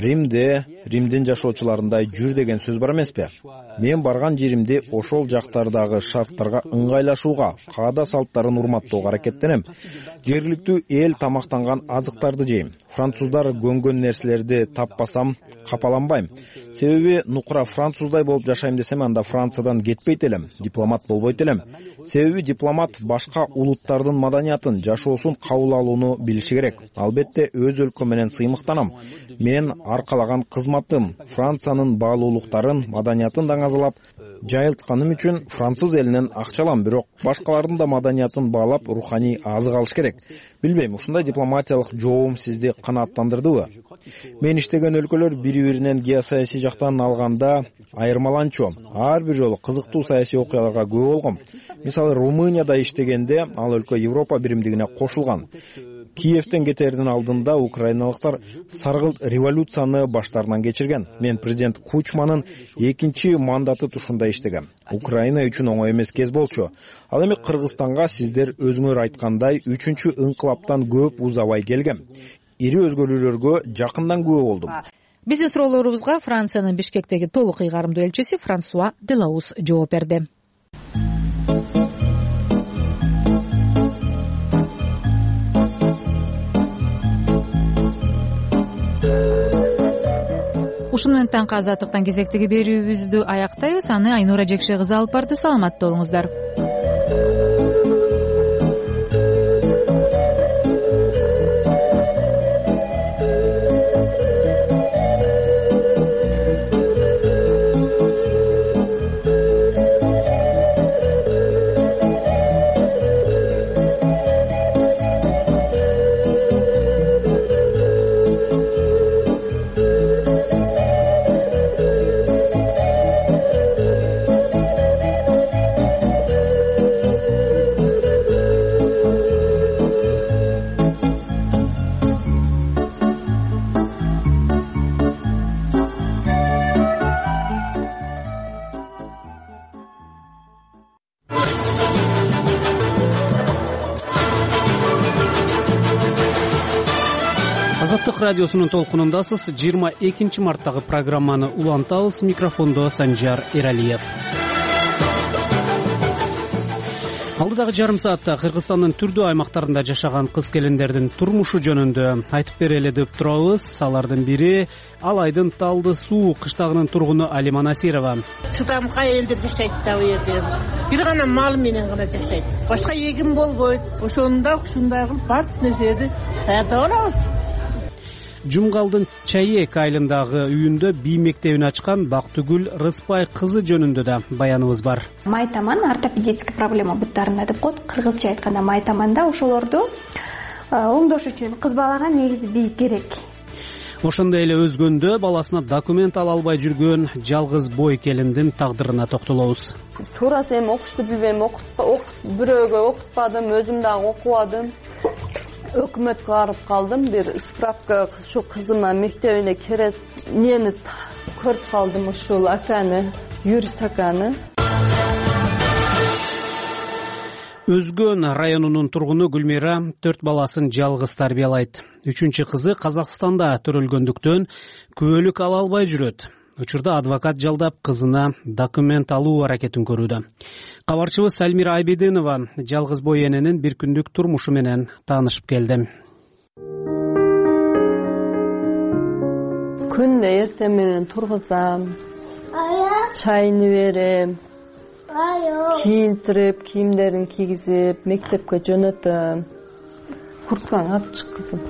Римдин жашоочуларындай жүр деген сөз бар эмеспи? Мен барган жеримде ошол жактардагы шарттарга ыңгайлашууга, каада салттарын урматтоого аракеттенем. Жергиликтүү эл тамактанган азыктарды жейм. Француздар көнгөн нерселерди таппасам капаланбайм. Себеби нукура француздай болуп жашайм десем, анда Франциядан кетпейт элем, дипломат болбойт элем. Себеби дипломат башка улуттардын маданиятын, жашоосун кабыл алууну билиши керек. Албетте өз өлкөм менен сыймыктанам. Мен аркалаган кызматым Франциянын баалуулуктарын, маданиятын даңазалап, жайылтканым үчүн француз элинен акча алам, бирок башкалардын да маданиятын баалап, руханий азык алыш керек. Билбейм, ушундай дипломатиялык жообум сизди канааттандырдыбы? Мен иштеген өлкөлөр бири-биринен геосаясий жактан алганда айырмаланчу. Ар бир жолу кызыктуу саясий окуяларга күбө болгом. Мисалы, Румынияда иштегенде ал өлкө Европа биримдигине кошулган. Киевден кетердин алдында украиналыктар саргылт революцияны баштарынан кечирген. Мен президент Кучманын экинчи мандаты тушунда иштегем. Украина үчүн оңой эмес кез болчу. Ал эми Кыргызстанга сиздер өзүңөр айткандай 3-ыңкылаптан көп узабай келгем. Ири өзгөрүүлөргө жакындан күбө болдум. Биздин суроолорубузга Франциянын Бишкектеги толук ыйгарымдуу элчиси Франсуа Делаус жооп берди. Ушуну менен таңкы азаттыктан кезектеги берүүбүздү аяктайбыз. Аны Айнура Жекше кызы алып барды. Саламатта болуңуздар. Радиосунун толкунундасыз. 22 марттагы программаны улантабыз. Микрофондо Санжар Эралиев. Алдыдагы жарым саатта Кыргызстандын түрдүү аймактарында жашаган кыз-келиндердин турмушу жөнүндө айтып берели деп турабыз. Алардын бири Алайдын Талды Суу кыштагынын тургуну Алима Насирова. Чыдамкай элдер жашайт да бу жерде. Бир гана мал менен гана жашайт. Башка эгин болбойт. Ошондо ушундай кылып бардык нерсени даярдап алабыз. Жумгалдын Чаек айылындагы үйүндө бий мектебин ачкан Бактыгүл Рыспай кызы жөнүндө да баяныбыз бар. Майтаман ортопедический проблема буттарында деп коет. Кыргызча айтканда майтаманда ошолорду оңдош үчүн кыз балага негизи бий керек. Ошондой эле өзгөндө баласына документ ала албай жүргөн жалгыз бой келиндин тагдырына токтолобуз. Туурасы эми окушту билбейм, бирөөгө окутпадым, өзүм дагы окубадым. Өкмөткө барып калдым, бир справка ушу кызыма мектебине керек эмнени көрүп калдым, ушул аканы, юрист аканы. Өзгөн районунун тургуну Гүлмира 4 баласын жалгыз тарбиялайт. 3-чү кызы Казакстанда төрөлгөндүктөн күбөлүк ала албай жүрөт. Учурда адвокат жалдап кызына документ алуу аракетин көрүүдө. Кабарчыбыз Сальмира Айбединова жалгыз бой эненин бир күндүк турмушу менен таанышып келди. Күндө эртең менен тургузам, чайны берем, кийинтирип, кийимдерин кийгизип, мектепке жөнөтөм. Куртканы алып чык кызым.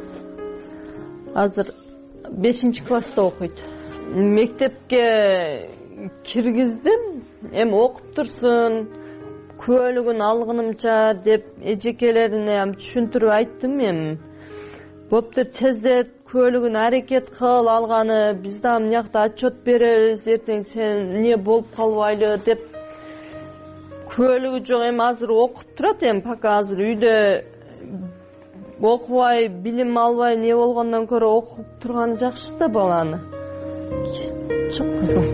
Азыр 5-класста окуйт. Мектепке киргиздим, эми окуп турсун, күбөлүгүн алгынымча деп эжекелерине түшүндүрүп айттым эми. Боптур тездет күбөлүгүн аракет кыл алганы, биз да мынакта отчет беребиз, эртең сен эмне болуп калбайлы деп. Күбөлүгү жок, эми азыр окуп турат, эми пока азыр үйдө окубай, билим албай эмне болгондон көрө окуп турганы жакшы да баланы. Чык кызым.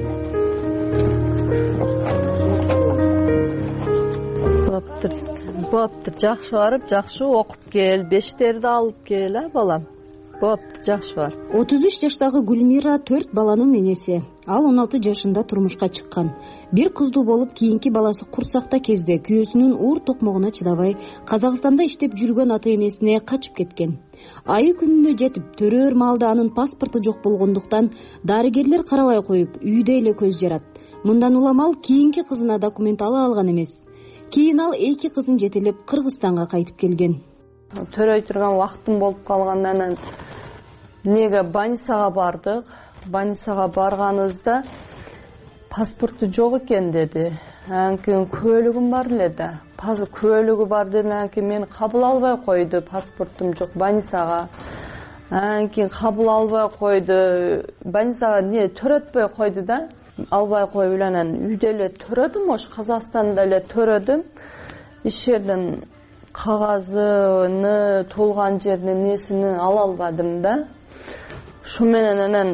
Боптур, жакшы барып, жакшы окуп кел, бештерди алып кел, балам. Боптур, жакшы бар. 33 жаштагы Гүлмира 4 баланын энеси. Ал 16 жашында турмушка чыккан. Бир кыздуу болуп, кийинки баласы курсакта кезде күйөөсүнүн уур токмогуна чыдабай, Казакстанда иштеп жүргөн ата-энесине качып кеткен. Айы күнүнө жетип, төрөөр маалда анын паспорту жок болгондуктан дарыгерлер карабай коюп, үйдө эле көз жарат. Мындан улам ал кийинки кызына документ ала алган эмес. Кийин ал 2 кызын жетелеп Кыргызстанга кайтып келген. Төрөй турган убактым болуп калгандан неге больницага бардык. Больницага барганыбызда паспорту жок экен деди. Анан күбөлүгүм бар эле да. Күбөлүгү бар дегенден кийин мени кабыл албай койду, паспортум жок больницага. Анан кийин кабыл албай койду. Больницага эмне төрөтпөй койду да. Албай коюп эле анан үйдө эле төрөдүм, ош Казакстанда эле төрөдүм. Иш жерден кагазыны, толган жердин несини ала албадым да. Шу менен анан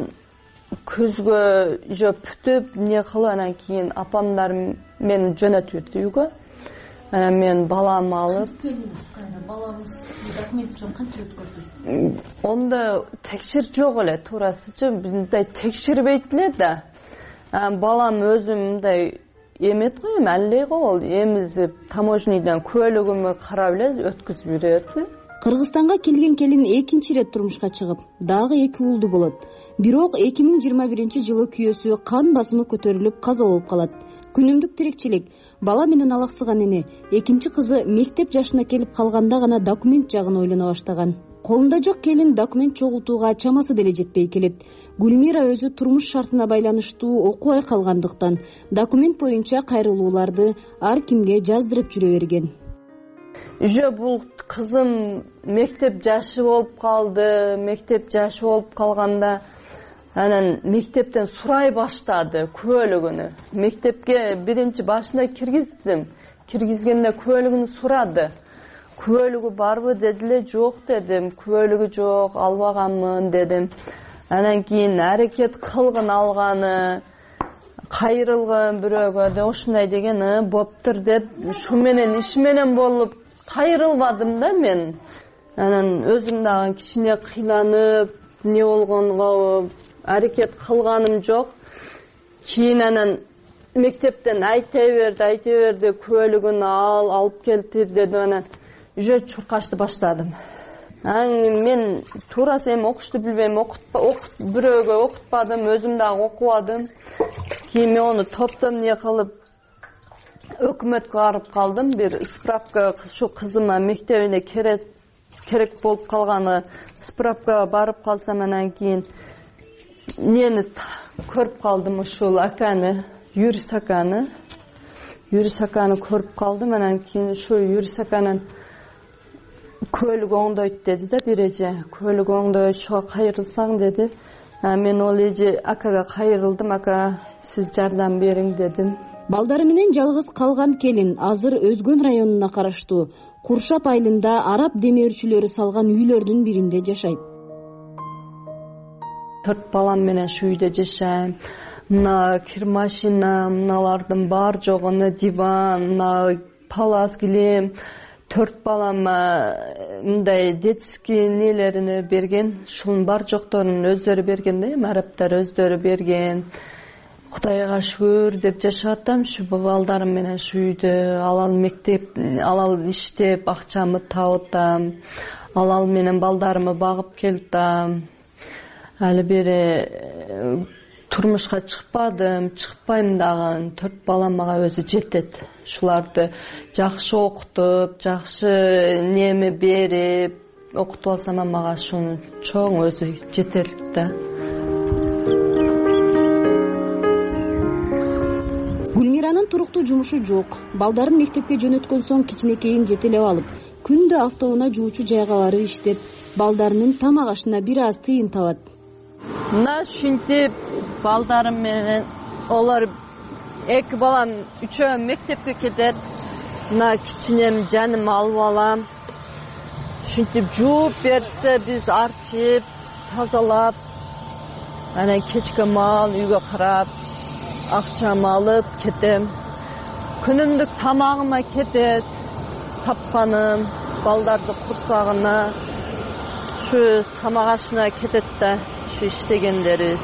күзгө бүтүп, эмне кылып анан кийин апамдар мени жөнөтүп үйгө. анан мен баламды алып балаңыз документ үчүн канча өткөрдү? Онда текшер жок эле, туурасычы мындай текшербейт эле да. Балам өзүм мындай эмет го, эми аллей го, эмизип таможнядан көлүгүмө карап эле өткүзүп берди. Кыргызстанга келген келин экинчи ирет турмушка чыгып, дагы 2 уулду болот. Бирок 2021-жылы күйөөсү кан басымы көтөрүлүп каза болуп калат. Күнүмдүк тирикчилик, бала менен алаксыган эне, экинчи кызы мектеп жашына келип калганда гана документ жагын ойлоно баштаган. Колунда жок келин документ чогултууга чамасы деле жетпей келет. Гүлмира өзү турмуш шартына байланыштуу окубай калгандыктан документ боюнча кайрылууларды ар кимге жаздырып жүрө берген. Уже бул кызым мектеп жашы болуп калды. Мектеп жашы болуп калганда анан мектептен сурай баштады көлүгүнү. Мектепке биринчи башында киргиздим. Киргизгенде көлүгүнү сурады. Көлүгү барбы дедиле, жок дедим. Көлүгү жок, албаганмын дедим. Анан кийин аракет кылгын алганы, кайрылган бирөөгө да ушундай деген боптур деп, шу менен иш менен болуп кайрылбадым да мен. Анан өзүм дагы кичине кыйланып, не болгонго аракет кылганым жок. Кийин анан мектептен айта берди, көлүгүн алып келтир деди. Анан уже чуркашты баштадым. Мен туурасы эми окушту билбейм, бирөөгө окутпадым, өзүм дагы окубадым. Кийин мен ону топтом не кылып өкмөткө барып калдым. Бир справка, ушу кызыма мектебине керек болуп калганы справкага барып калсам, анан кийин нени көрүп калдым, ушул аканы, юрист аканы көрүп калдым. Анан кийин ушу юрист аканын көлүк оңдойт деди да, бир эже. Көлүк оңдойт, ушуга кайрылсаң деди. Мен ол эже акага кайрылдым. Ака, сиз жардам бериң дедим. Балдары менен жалгыз калган келин азыр Өзгөн районуна караштуу Куршап айылында араб демөөрчүлөрү салган үйлөрдүн биринде жашайт. 4 балам менен шу үйдө жашайм. Мына кир машина, мыналардын бар жогу, диван, мына палас килем. 4 балама мындай детский нелерини берген. Шунун бар жокторун өздөрү берген да, арабтар өздөрү берген. Кудайга шүгүр деп жашап атам. Шу балдарым менен шу үйдө алал мектеп, алал иштеп, акчамы таап атам. Алал менен балдарымы багып келтам. Али бери турмушка чыкпадым, чыкпайм дагы. 4 балам мага өзү жетет. Шуларды жакшы окутуп, жакшы неме берип, окутуп алсам мага шуну чоң өзү жетерлик да. Гүлмиранын туруктуу жумушу жок. Балдарын мектепке жөнөткөн соң кичинекейин жетелеп алып, күндө автоунаа жуучу жайга барып иштеп, балдарынын тамак ашына бир аз тыйын табат. Мына ушинтип балдарым менен олар 2 балам, 3-өө мектепке кетет. Мына кичинем жаным алып алам. Ушинтип жууп берсе, биз арчып, тазалап, анан кечке маал үйгө карап, акчамы алып кетем. Күнүмдүк тамагыма кетет, тапканым, балдарды курсагына, шу тамак ашына кетет да, шу иштегендери.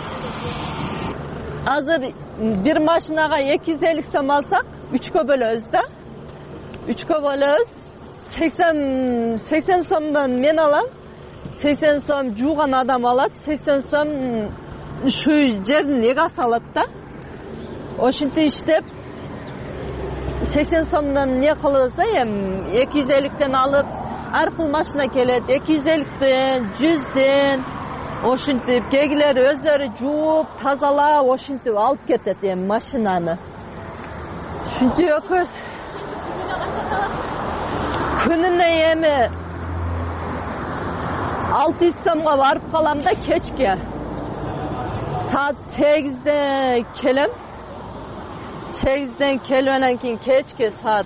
Азыр bir машинага 250 сом алсак, 3кө бөлөбүз да. 3кө бөлөбүз. 80 сомдон мен алам. 80 сом жууган адам алат. 80 сом шу жердин эгасы алат да. Ошентип иштеп 80 сомдон не кылабыз да, эми 250ден алып, ар кыл машина келет. 250ден, 100ден ошентип кегилер өздөрү жууп, тазалап, ошентип алып кетет эми машинаны. Ушинтип экөөбүз күнүнө эми 600 сомго барып калам да кечке. Саат 8де келем. 8ден келип анан кийин кечке саат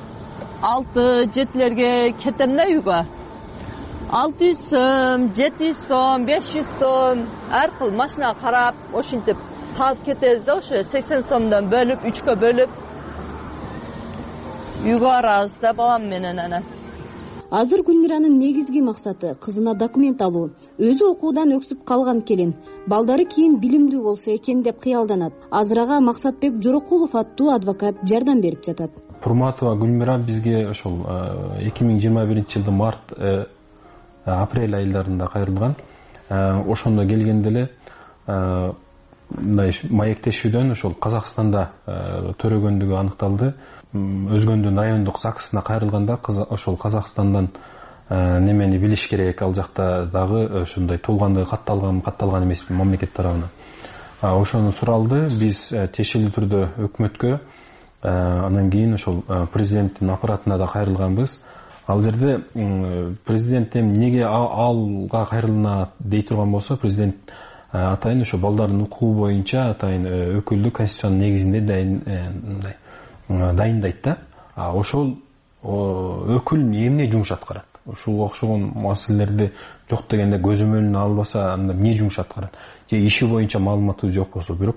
6-7лерге кетем да үйгө. 600 сом, 700 сом, 500 сом, ар кыл машина карап, ошентип таап кетебиз да, ошо 80 сомдон бөлүп, 3кө бөлүп. үйгө барабыз да балам менен. Анан азыр Гүлмиранын негизги максаты кызына документ алуу. Өзү окуудан өксүп калган келин. Балдары кийин билимдүү болсо экен деп кыялданат. Азыр ага Максатбек Жорокулов аттуу адвокат жардам берип жатат. Пурматова Гүлмира бизге ошол 2021-жылдын март апрель айылдарында кайрылган. Ошондо келгенде эле мындай маектешүүдөн ошол Казакстанда төрөгөндүгү аныкталды. Өзгөндүн райондук ЗАГСына кайрылганда ошол Казакстандан немени билиш керек, ал жакта дагы ошондой туулгандыгы катталган эмеспи мамлекет тарабынан. Ошону суралды, биз тиешелүү түрдө өкмөткө, анан кийин ошол президенттин аппаратына да кайрылганбыз. Ал жерде президент эмнеге алга кайрылына дей турган болсо, президент атайын ошо балдардын укугу боюнча атайын өкүлдү конституциянын негизинде дайындайт да. Ошол өкүл эмне жумуш аткарат? Ушуга окшогон маселелерди жок дегенде көзөмөлүнө албаса, анда эмне жумуш аткарат? Же иши боюнча маалыматы жок болсо, бирок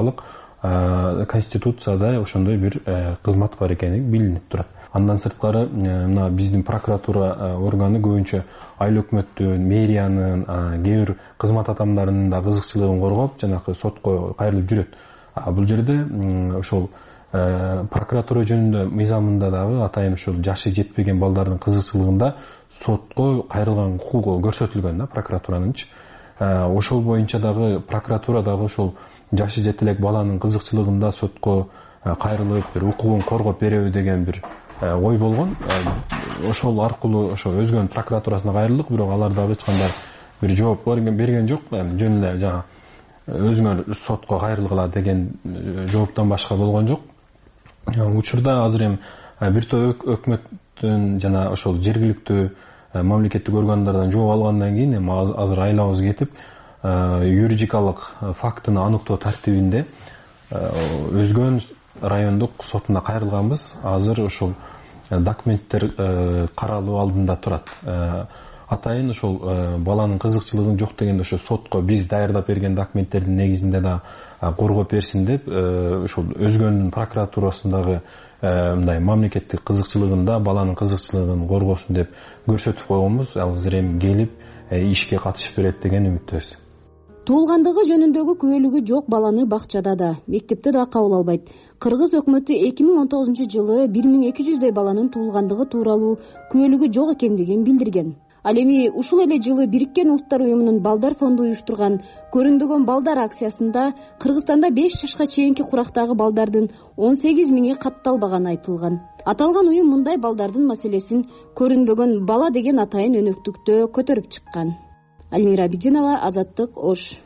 конституцияда ошондой бир кызмат бар экени билинип турат. Андан сырткары мына биздин прокуратура органы көбүнчө айыл өкмөттүн, мэриянын, кээ бир кызмат адамдарынын да кызыкчылыгын коргоп, жанагы сотко кайрылып жүрөт. Бул жерде ошол прокуратура жөнүндө мыйзамында дагы атайын ошол жашы жетпеген балдардын кызыкчылыгында сотко кайрылган укугу көрсөтүлгөн да прокуратуранынчы. Ошол боюнча дагы прокуратура дагы ошол жашы жете элек баланын кызыкчылыгында сотко кайрылып бир укугун коргоп береби деген бир ой болгон. Ошол аркылуу ошо өзгөнүн прокуратурасына кайрылдык, бирок алар дагы эч кандай бир жооп берген жок. Жөн эле жана өзүңөр сотко кайрылгыла деген жооптон башка болгон жок. Учурда азыр бир топ өкмөттүн жана ошол жергиликтүү мамлекеттик органдардан жооп алгандан кийин азыр айлабыз кетип, юридикалык фактыны аныктоо тартибинде Өзгөн райондук сотуна кайрылганбыз. Азыр ошол документтер каралуу алдында турат. Атайын ошол баланын кызыкчылыгын жок дегенде ошо сотко биз даярдап берген документтердин негизинде да коргоп берсин деп ошол өзгөнүн прокуратурасындагы мындай мамлекеттик кызыкчылыгында баланын кызыкчылыгын коргосун деп көрсөтүп койгонбуз. Азыр эми келип ишке катышып берет деген үмүттөбүз. Туулгандыгы жөнүндөгү күбөлүгү жок баланы бакчада да, мектепте да кабыл албайт. Кыргыз өкмөтү 2019-жылы 1200дөй баланын туулгандыгы тууралуу күбөлүгү жок экендигин билдирген. Ал эми ушул эле жылы Бириккен Улуттар уюмунун балдар фонду уюштурган көрүндөгөн балдар акциясында Кыргызстанда 5 жашка чейинки курактагы балдардын 18 миңи катталбаганы айтылган. Аталган уюм мындай балдардын маселесин көрүнбөгөн бала деген атайын өнөктүктө көтөрүп чыккан. Альмира Абидинова, Азаттык, Ош.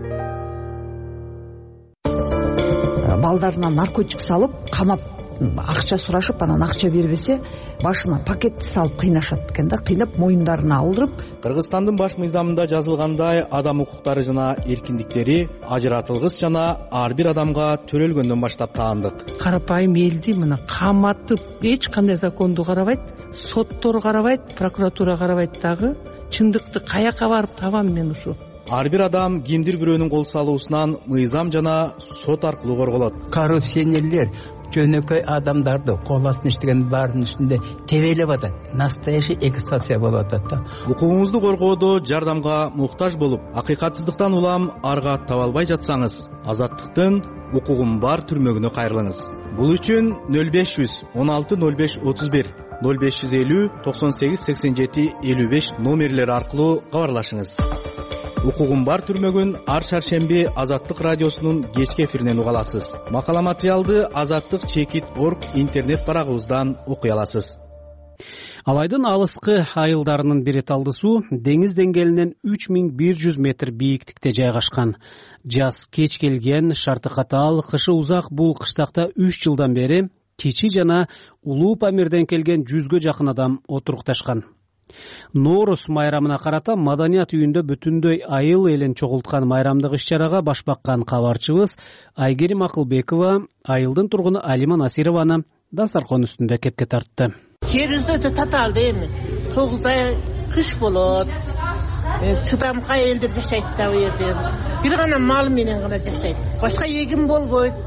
Балдарына наркотик салып, камап, акча сурашып, анан акча бербесе, башына пакетти салып кыйнашат экен да, кыйнап моюндарына алдырып. Кыргызстандын баш мыйзамында жазылгандай, адам укуктары жана эркиндиктери ажыратылгыс жана ар бир адамга төрөлгөндөн баштап таандык. Карапайым элди мына каматып, эч кандай законду карабайт, соттор карабайт, прокуратура карабайт дагы. Чындыкты каяка барып табам мен ушу. Ар бир адам кимдир бирөөнүн кол салуусунан мыйзам жана сот аркылуу корголот. Коррупционерлер жөнөкөй адамдарды кол астына иштеген баардын үстүндө тебелеп атат. Настоящий эксплуатация болуп атат да. Укугуңузду коргоодо жардамга муктаж болуп, акыйкатсыздыктан улам арга таба албай жатсаңыз, Азаттыктын укугум бар түрмөгүнө кайрылыңыз. Бул үчүн 0500 16 05 31 0550 98 87 55 номерлери аркылуу кабарлашыңыз. Укугум бар түрмөгүн ар шаршемби Азаттык радиосунун кечки эфиринен уга аласыз. Макала материалды azаттык.org интернет барагыбыздан окуй аласыз. Алайдын алыскы айылдарынын бири Талдысуу деңиз деңгээлинен 3100 метр бийиктикте жайгашкан. Жаз кеч келген, шарты катаал, кышы узак бул кыштакта 3 жылдан бери кичи жана улуу Памирден келген 100гө жакын адам отурукташкан. Ноорус майрамына карата Маданият үйүндө бүтүндөй айыл элин чогулткан майрамдык иш-чарага баш баккан кабарчыбыз Айгерим Акылбекова айылдын тургуну Алима Насированы дастаркон үстүндө кепке тартты. Жерибиз өтө татаал эми. 9 ай кыш болот. Чыдамкай элдер жашайт да бу жерде. Бир гана мал менен гана жашайт. Башка эгин болбойт.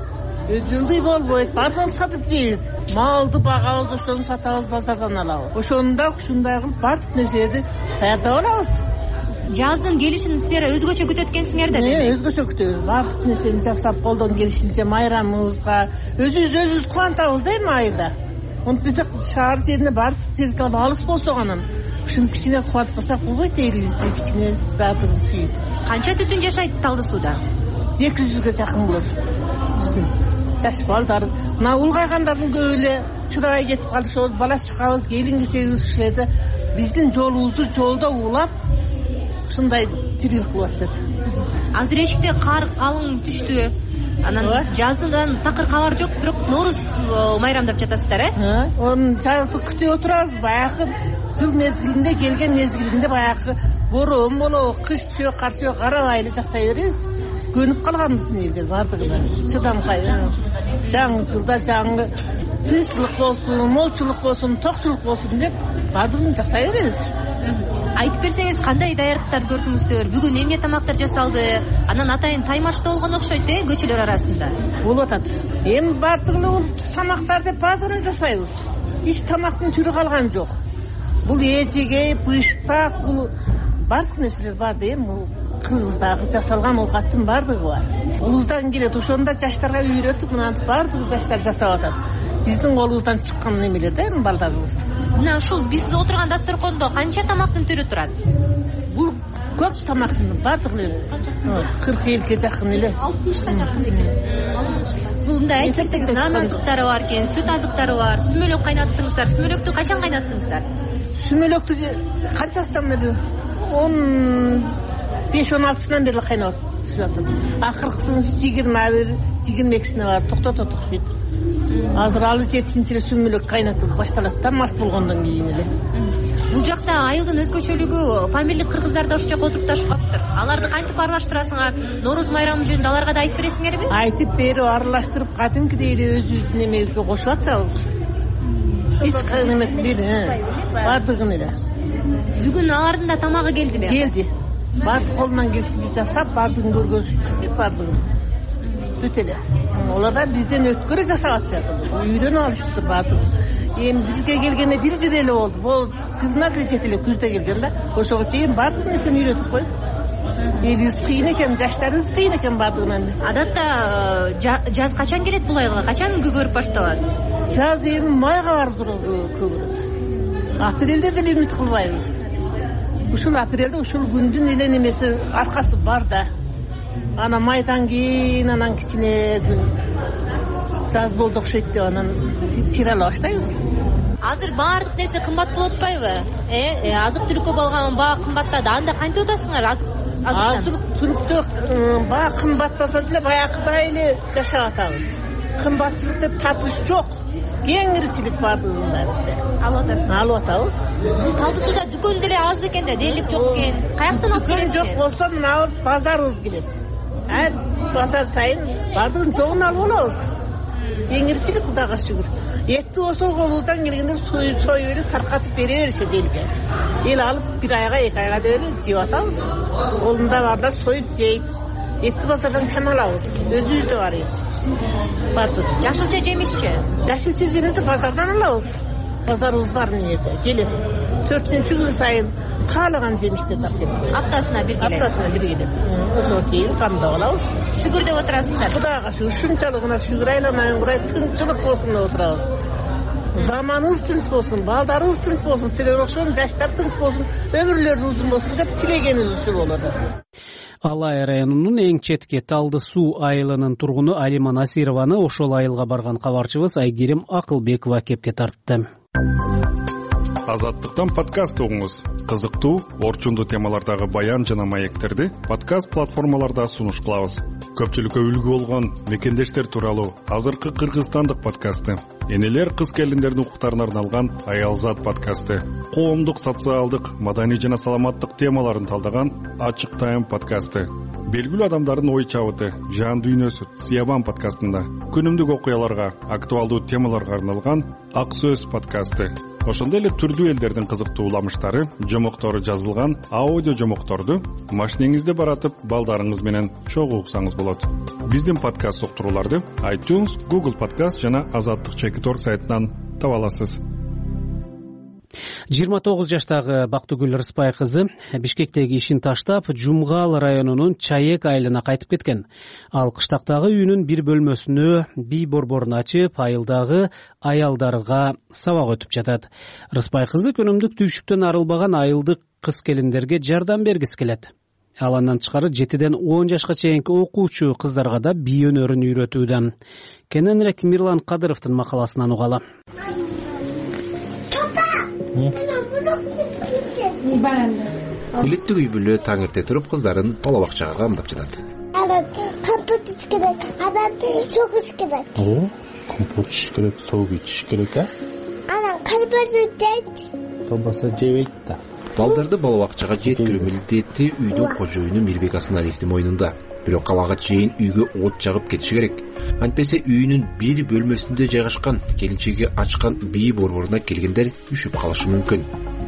өзүндүй болбойт, баардыгын сатып жейбиз. Малды багабыз, ошону сатабыз, базардан алабыз. Ошону да ушундай кылып баардык нерсени даярдап алабыз. Жаздын келишин силер өзгөчө күтөт экенсиңер да демек. Өзгөчө күтөбүз. Баардык нерсени жасап, колдон келишинче майрамыбызга өзүбүз кубантабыз да эми айда. Биз шаар жерине баардык жерге алыс болсо гана ушуну кичине кубантпасак болбойт, элибизди кичине баардыгын сүйүп. Канча түтүн жашайт Талды сууда? 200-ге жакын болот. Жаш балдар, мына улгайгандардын көбү эле чыдабай кетип калышат. Бала чакабыз, келин кесебиз ушулерде биздин жолубузду жолдо улап ушундай тирилик кылып атышат. Азыр эшикте кар калың түштү. Анан жаздан такыр кабар жок, бирок Нооруз майрамдап жатасыздар, Оны жазды күтүп отурабыз. Баягы жыл мезгилинде келген мезгилинде баягы борон болобу, кыш түшө, кар түшө карабай эле жасай беребиз. Көнүп калганбыз элдер баардыгына. Чыдамкай. Жаңы жылда жаңы тынччылык болсун, молчулук болсун, токчулук болсун деп баардыгын жасай беребиз. Айтып берсеңиз, кандай даярдыктарды көрдүңүздөр? Бүгүн эмне тамактар жасалды? Анан атайын таймашта болгон окшойт, көчөлөр арасында. Болуп атат. Эми баардыгын тамактар деп баардыгын жасайбыз. Эч тамактын түрү калган жок. Бул эжеге, быштак, бул баардык нерселер бар да, эми кыргыздагы жасалган оокаттын баардыгы бар. Улуздан келет, ошондо жаштарга үйрөтүп, мынантип баардык жаштар жасап атат. Биздин колубуздан чыккан немелер да, эми балдарыбыз. Мына ушул биз отурган дасторкондо канча тамактын түрү турат? Бул көп тамактын баардыгы 40-50ге жакын эле. 60га жакын экен. Бул мындай айтып берсеңиз, нан азыктары бар экен, сүт азыктары бар. Сүмөлөк кайнаттыңыздар. Сүмөлөктү качан кайнаттыңыздар? Сүмөлөктү канчасынан бери 15-16сынан бери кайнап жатат. Акыркысын 21-22сине барып токтотот окшойт. Азыр алы 7-эле сүмөлөк кайнатып башталат да, мас болгондон кийин эле. Бул жакта айылдын өзгөчөлүгү фамилиялык кыргыздар да ушул жака отуруп ташып калыптыр. Аларды кантип аралаштырасыңар? Нооруз майрамы жөнүндө аларга да айтып бересиңерби? Айтып берип, аралаштырып, кадимкидей эле өзүбүздүн эмебизге кошуп атабыз. Эч кайнамет бери, баардыгын эле. Бүгүн алардын да тамагы келдиби? Келди. Баардык колунан келишинче жасап, баардыгын көргөзүп, баардыгын. Бүт эле. Олар да бизден өткөрө жасап атышат. Үйрөнүп алышты баардыгы. Эми бизге келгенде 1 жыл эле болду. Бул жылына кирет эле күздө келген да. Ошого чейин баардык нерсени үйрөтүп койдук. Элибиз кыйын экен, жаштарыбыз кыйын экен баардыгынан биз. Адатта жаз качан келет бул айылга? Качан көгөрүп башталат? Жаз эми майга бардыр көгөрөт. Апрелде деле үмүт кылбайбыз. Ушул апрелде ушул күндүн эле немеси аркасы бар да. Ана майдан кийин, анан кичине жаз болду окшойт деп анан чыйрала баштайбыз. Азыр баардык нерсе кымбат болуп атпайбы? Азык-түлүккө болгон баа кымбаттады. Анда кантип атасыңар? Азык-түлүктө баа кымбаттаса деле баягыдай эле жашап атабыз. Кымбаттылык деп татыш жок. Кеңирчилик баардыгында бизде. Алып атасыз. Алып атабыз. Талды сууда дүкөн деле аз экен да, дээрлик жок экен. Каяктан алып келесиз? Дүкөн жок болсо мына базарыбыз келет. Базар сайын баардыгын жогун алып алабыз. Кеңирчилик Кудайга шүгүр. Этти болсо колудан келгенде союп эле таркатып бере беришет элге. Эл алып 1 айга 2 айга деп эле жеп атабыз. Колунда барда союп жейт. Этти базардан кем алабыз? Өзүбүздө бар эт. Баардык. Жашылча жемишчи? Жашылча жемишти базардан алабыз. Базарыбыз бар эмнеде? Келет. 4-күн сайын каалаган жемишти тартып. Аптасына бир келет. Аптасына бир келет. Ошо чейин камдап алабыз. Шүгүр деп отурасыздар. Кудайга шүгүр, ушунчалыгына шүгүр айламайын курай тынччылык болсун деп отурабыз. Заманыбыз тынч болсун, балдарыбыз тынч болсун, силер окшогон жаштар тынч болсун, өмүрлөрү узун болсун деп тилегенибиз ушул болот. Алай районунун эң четке Талды суу айылынын тургуну Алима Насированы ошол айылга барган кабарчыбыз Айгерим Акылбекова кепке тартты. Азаттыктан подкаст угуңуз. Кызыктуу, орчундуу темалардагы баян жана маектерди подкаст платформаларда сунуш кылабыз. Көпчүлүккө үлгү болгон мекендештер тууралуу азыркы кыргызстандык подкасты энелер кыз келиндердин укуктарына арналган Аялзат подкасты, коомдук, социалдык, маданий жана саламаттык темаларын талдаган Ачык Тайм подкасты, белгилүү адамдардын ой чабыты, жан дүйнөсү Сиябан подкастында, күнүмдүк окуяларга, актуалдуу темаларга арналган Ак Сөз подкасты, ошондой эле түрдүү элдердин кызыктуу уламыштары, жомоктору жазылган аудио жомокторду машинеңизде баратып балдарыңыз менен чогуу уксаңыз болот. Биздин подкаст уктурууларды iTunes, Google Podcast жана Азаттык.org сайтынан таба аласыз. 29 жаштагы Бактыгүл Рыспай кызы Бишкектеги ишин таштап, Жумгал районунун Чаек айылына кайтып кеткен. Ал кыштактагы үйүнүн бир бөлмөсүнө бий борборун ачып, айылдагы аялдарга сабак өтүп жатат. Рыспай кызы күнүмдүк түйшүктөн арылбаган айылдык кыз келиндерге жардам бергиси келет. Ал андан тышкары 7ден 10 жашка чейинки окуучу кыздарга да бий өнөрүн үйрөтүүдө. Кененирээк Мирлан Кадыровдун макаласынан угалы. Илеттик үй бүлө таң эрте туруп кыздарын бала бакчага камдап жатат. Компот ич керек, анан сок ич керек. Компот ич керек, сок ич керек, Анан колбаса жейт. Колбаса жебейт да. Балдарды бала бакчага жеткирүү милдети үйдүн кожоюну Мирбек Асаналиевдин мойнунда. Бирок калага чейин үйгө от жагып кетиши керек. Антпесе үйүнүн бир бөлмөсүндө жайгашкан келинчеги ачкан бий борборуна келгендер үшүп калышы мүмкүн.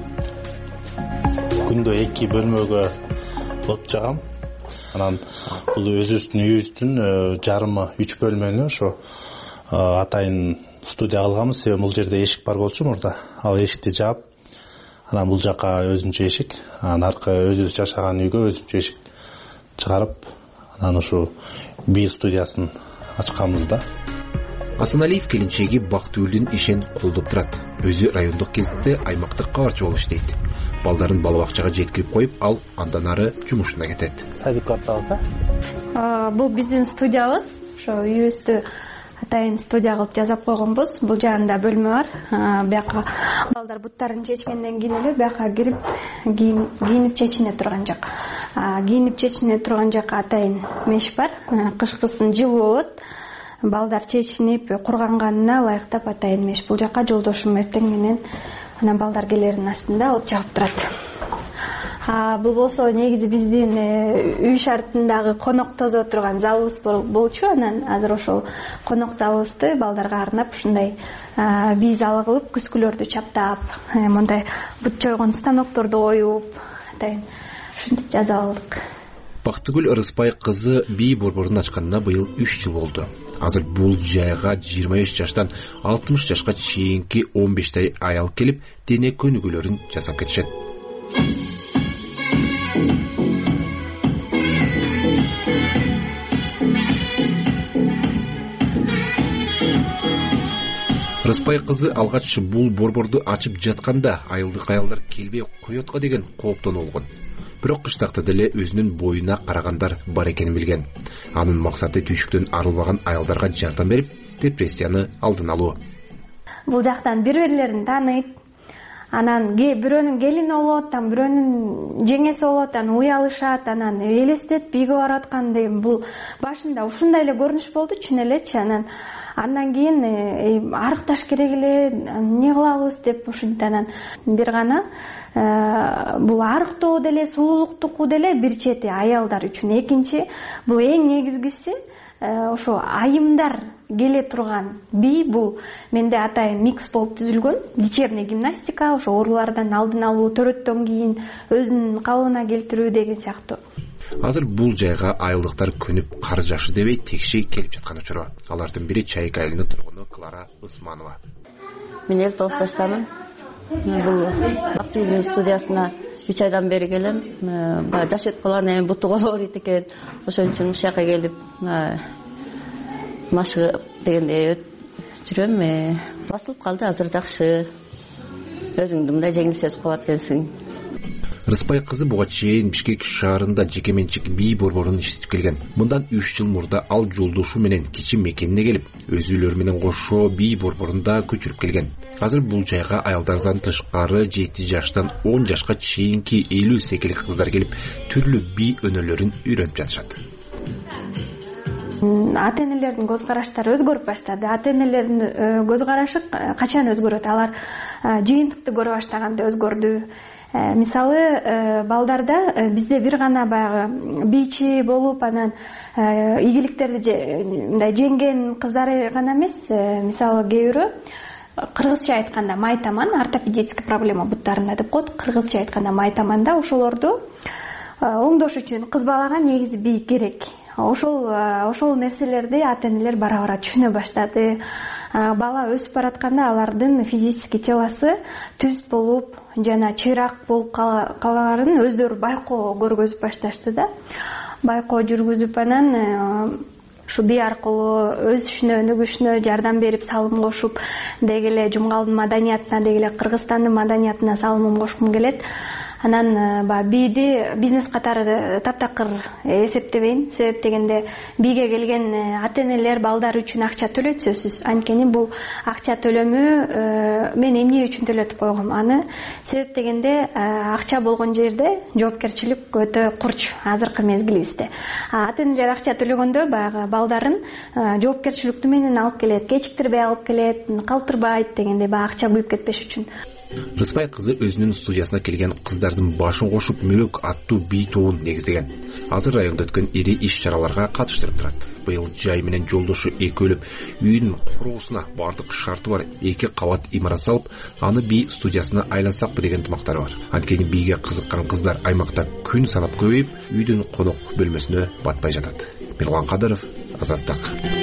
Күндө 2 бөлмөгө от жагам. Анан бул өзүбүздүн үйүбүздүн жарымы 3 бөлмөнү ошо атайын студия кылганбыз. Себеби бул жерде эшик бар болчу мурда. Ал эшикти жаап, анан бул жака өзүнчө эшик, анан аркы өзүбүз жашаган үйгө өзүнчө эшик чыгарып, анан ушу бий студиясын ачканбыз да. Асаналиев келинчеги Бактыгүлдүн ишин колдоп турат. Өзү райондук гезитте аймактык кабарчы болуп иштейт. Балдарын бала бакчага жеткирип коюп, ал андан ары жумушуна кетет. Садикатты алса? Бул биздин студиябыз. Ошо үйүбүздү атайын студия кылып жасап койгонбуз. Бул жагында бөлмө бар. Бияка балдар буттарын чечкенден кийин эле бияка кирип кийинип чечине турган жак. Кийинип чечине турган жакка атайын меш бар. Кышкысын жылуу болот. Балдар чечинип курганганына ылайыктап атайын меш. Бул жакка жолдошум эртең менен анан балдар келердин астында от жагып турат. Бул болсо негизи биздин үй шартындагы конок тозо турган залыбыз болчу. Анан азыр ошол конок залыбызды балдарга арнап ушундай бий залы кылып, күскүлөрдү чаптап, мондай бут чойгон станокторду коюп, атайын ушинтип жазып алдык. Бактыгүл Рыспай кызы бий борборун ачканына быйыл 3 жыл болду. Азыр бул жайга 25 жаштан 60 жашка чейинки 15 аял келип, дене көнүгүүлөрүн жасап кетишет. Рыспай кызы алгач бул борборду ачып жатканда айылдык аялдар келбей коетко деген кооптон болгон. Бирок кыштакта деле өзүнүн боюна карагандар бар экенин билген. Анын максаты түйшүктөн арылбаган аялдарга жардам берип, депрессияны алдын алуу. Бул жактан бири-бирлерин тааныйт. Анан бирөөнүн келини болот, бирөөнүн жеңеси болот, анан уялышат, анан элестет бийге бараткан деген бул башында ушундай эле көрүнүш болду, чын элечи. Андан кийин арыкташ керек эле, эмне кылабыз деп ушинтип анан бир гана бул арыктоо деле, сулуулуктуку деле бир чети аялдар үчүн, экинчи бул эң негизгиси ошо айымдар келе турган бий. Бул менде атайын микс болуп түзүлгөн. Вечерний гимнастика, ошо оорулардан алдын алуу, төрөттөн кийин өзүнүн калыбына келтирүү деген сыяктуу. Азыр бул жайга айылдыктар көнүп кар жашы дебей текшей келип жаткан учуру. Алардын бири Чайек айылынын тургуну Клара Усманова. Мен 59 жаштамын. Бул Бактыгүлдүн студиясына 3 айдан бери келем. Жаш өтүп калган эми буту коло ооруйт экен. Ошон үчүн ушул жака келип машыгып дегендей жүрөм. Басылып калды, азыр жакшы. Өзүңдү мындай жеңил сезип калат экенсиң. Рыспай кызы буга чейин Бишкек шаарында жеке менчик бий борборун иштетип келген. Мындан 3 жыл мурда ал жолдошу менен кичи мекенине келип, өз үйлөрү менен кошо бий борборунда көчүрүп келген. Азыр бул жайга аялдардан тышкары 7 жаштан 10 жашка чейинки 50 секелик кыздар келип, түрлүү бий өнөрлөрүн үйрөнүп жатышат. ата энелердин көз караштары өзгөрүп баштады. Ата энелердин көз карашы качан өзгөрөт? Алар жыйынтыкты көрө баштаганда өзгөрдү. Мисалы балдарда бизде бир гана баягы бийчи болуп, анан ийгиликтерди мындай жеңген кыздары гана эмес, мисалы кээ бирөө кыргызча айтканда майтаман, ортопедический проблема буттарында деп коет. Кыргызча айтканда майтаманда ошолорду оңдош үчүн кыз балага негизи бий керек. Ошол нерселерди ата энелер бара-бара түшүнө баштады. Бала өсүп баратканда алардын физический телосы түз болуп, жана чыйрак болуп калгаларын өздөрү байкоо көргөзүп башташты да. Байкоо жүргүзүп, анан ушу бий аркылуу өз ишине өнүгүшүнө жардам берип, салым кошуп, деги эле Жумгалдын маданиятына, деги эле Кыргызстандын маданиятына салымын кошкум келет. Анан бийди бизнес катары таптакыр эсептебейм. Себеп дегенде бийге келген ата энелер балдар үчүн акча төлөйт сөзсүз. Анткени бул акча төлөмү мен эмне үчүн төлөтүп койгом аны? Себеп дегенде акча болгон жерде жоопкерчилик өтө курч азыркы мезгилибизде. Ата энелер акча төлөгөндө баягы балдарын жоопкерчиликтүү менен алып келет, кечиктирбей алып келет, калтырбайт дегенде баягы акча күйүп кетпеш үчүн. Рыспай кызы өзүнүн студиясына келген кыздардын башын кошуп мөөк аттуу бий тобун негиздеген. Азыр районда өткөн ири иш-чараларга катыштырып турат. Быйыл жай менен жолдошу экөөлөп үйдүн куруусуна бардык шарты бар 2 кабат имарат салып, аны бий студиясына айлансакпы деген тымактары бар. Анткени бийге кызыккан кыздар аймакта күн санап көбөйүп, үйдүн конок бөлмөсүнө батпай жатат. Мирлан Кадыров, Азаттык.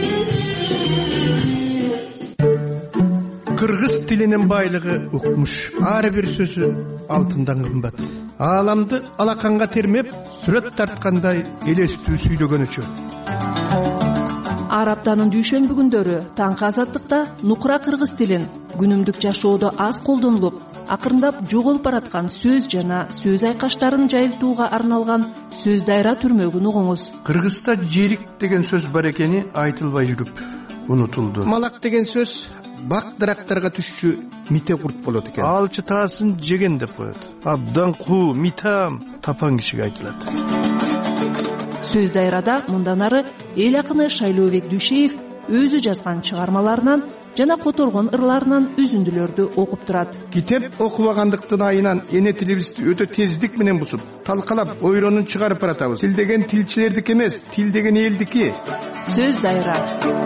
Кыргыз тилинин байлыгы укмуш. Ар бир сөзү алтындан кымбат. Ааламды алаканга термеп, сүрөт тарткандай элестүү сүйлөгөнүчү. Ар аптанын дүйшөмбү күндөрү таңкы Азаттыкта нукура кыргыз тилин күнүмдүк жашоодо аз колдонулуп, акырындап жоголуп бараткан сөз жана сөз айкаштарын жайылтууга арналган сөз дайра түрмөгүн угуңуз. Кыргызда жерик деген сөз бар экени айтылбай жүрүп унутулду. Малак деген сөз бак дарактарга түшчү мите курт болот экен. Алчы таасын жеген деп коет. Абдан куу, митам тапан кишиге айтылат. Сөз дайрада мындан ары эл акыны Шайлообек Дүйшеев өзү жазган чыгармаларынан жана которгон ырларынан үзүндүлөрдү окуп турат. Китеп окубагандыктын айынан эне тилибизди өтө тездик менен бусуп, талкалап, ойронун чыгарып баратабыз. Тил деген тилчилердики эмес, тил деген элдики. Сөз дайра.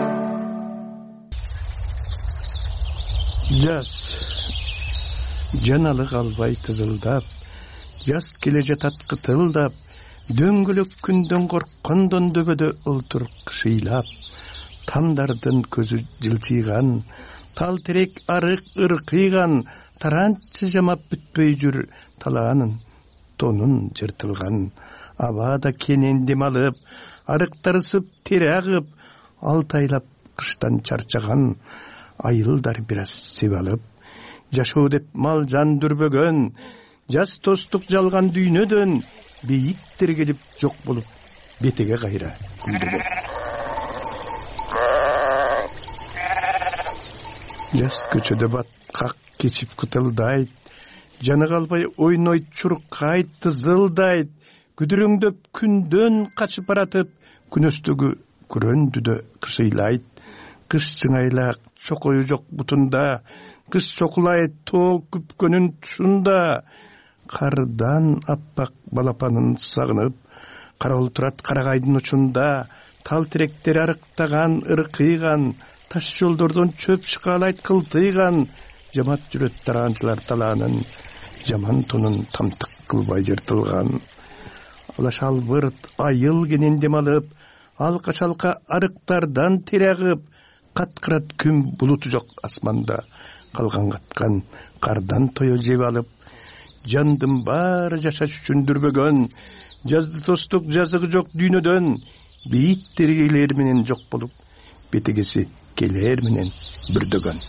Жаз жаналык албай тызылдап, жаз келе жатат кытылдап, дөңгөлөк күндөн корккондон дөбөдө олтур кышыйлап, тамдардын көзү жылчыйган, тал терек арык ыркыйган, таранчы жамап бүтпөй жүр талаанын, тонун жыртылган, абада кенен дем алып, арыктарысып тере агып, алтайлап кыштан чарчаган, айылдар бир аз сеп алып, жашоо деп мал жан дүрбөгөн, жаз тостук жалган дүйнөдөн, бейиттер келип жок болуп, бетеге кайра күлдөгөн. Жаз көчөдө баткак кечип кытылдайт, жаны калбай ойнойт, чуркайт, тызылдайт, күдүрөңдөп күндөн качып баратып, күнөстөгү күрөндүдө кышыйлайт. Кыш чыңайлак чокою жок бутунда, кыш чокулайт тоо күпкөнүн тушунда, кардан аппак балапанын сагынып, караол турат карагайдын учунда, тал теректер арыктаган, ыркыйган, таш жолдордон чөп чыкалайт кылтыйган, жамат жүрөт тараанчылар талаанын, жаман тонун тамтык кылбай жыртылган. Алаш албырт айыл кенен дем алып, алка шалка арыктардан тере агып, каткырат күн булуту жок асманда, калган каткан кардан тою жеп алып, жандын баары жашаш үчүн дүрбөгөн, жазды тостук жазыгы жок дүйнөдөн, бейиттер келер менен жок болуп, бетегеси келер менен бүрдөгөн.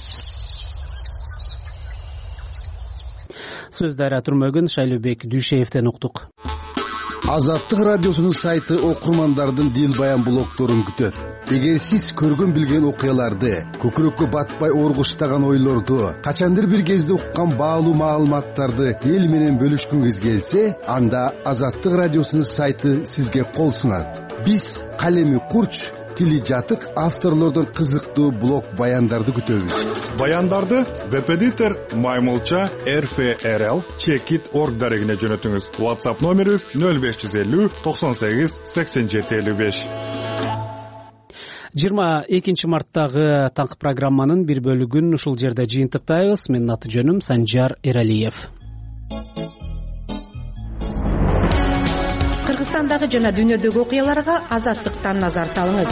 Сөз дайра түрмөгүн Шайлообек Дүйшеевден уктук. Азаттык радиосунун сайты окурмандардын дил баян блогторун күтөт. эгер сиз көргөн билген окуяларды, көкүрөккө батпай оргуштаган ойлорду, качандыр бир кезде уккан баалуу маалыматтарды эл менен бөлүшкүңүз келсе, анда Азаттык радиосунун сайты сизге кол сунат. Биз калеми курч, тили жатык авторлордон кызыктуу блог баяндарды күтөбүз. Баяндарды веб-эдитор маймылча rfrl.org дарегине жөнөтүңүз. WhatsApp номерибиз 0550 98 87 55. 22 марттагы таңкы программанын бир бөлүгүн ушул жерде жыйынтыктайбыз. Менин аты жөнүм Санжар Эралиев. Кыргызстандагы жана дүйнөдөгү окуяларга Азаттыктан назар салыңыз.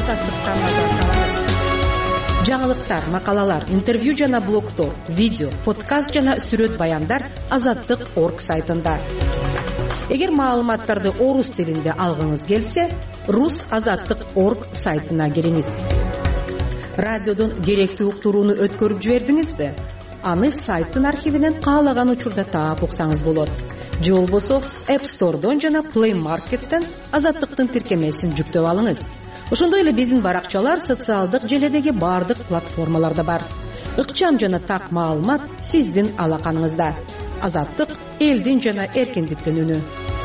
Жаңылыктар, макалалар, интервью жана блогтор, видео, подкаст жана сүрөт баяндар Азаттык.org сайтында. Эгер маалыматтарды орус тилинде алгыңыз келсе, rusazаттык.org сайтына кириңиз. Радиодон керектүү уктурууну өткөрүп жибердиңизби? Аны сайттын архивинен каалаган учурда таап уксаңыз болот. Же болбосо App Store'дон жана Play Market'тен Азаттыктын тиркемесин жүктөп алыңыз. Ошондой эле биздин баракчалар социалдык желедеги бардык платформаларда бар. Ыкчам жана так маалымат сиздин алаканыңызда. Азаттык — элдин жана эркиндиктин үнү.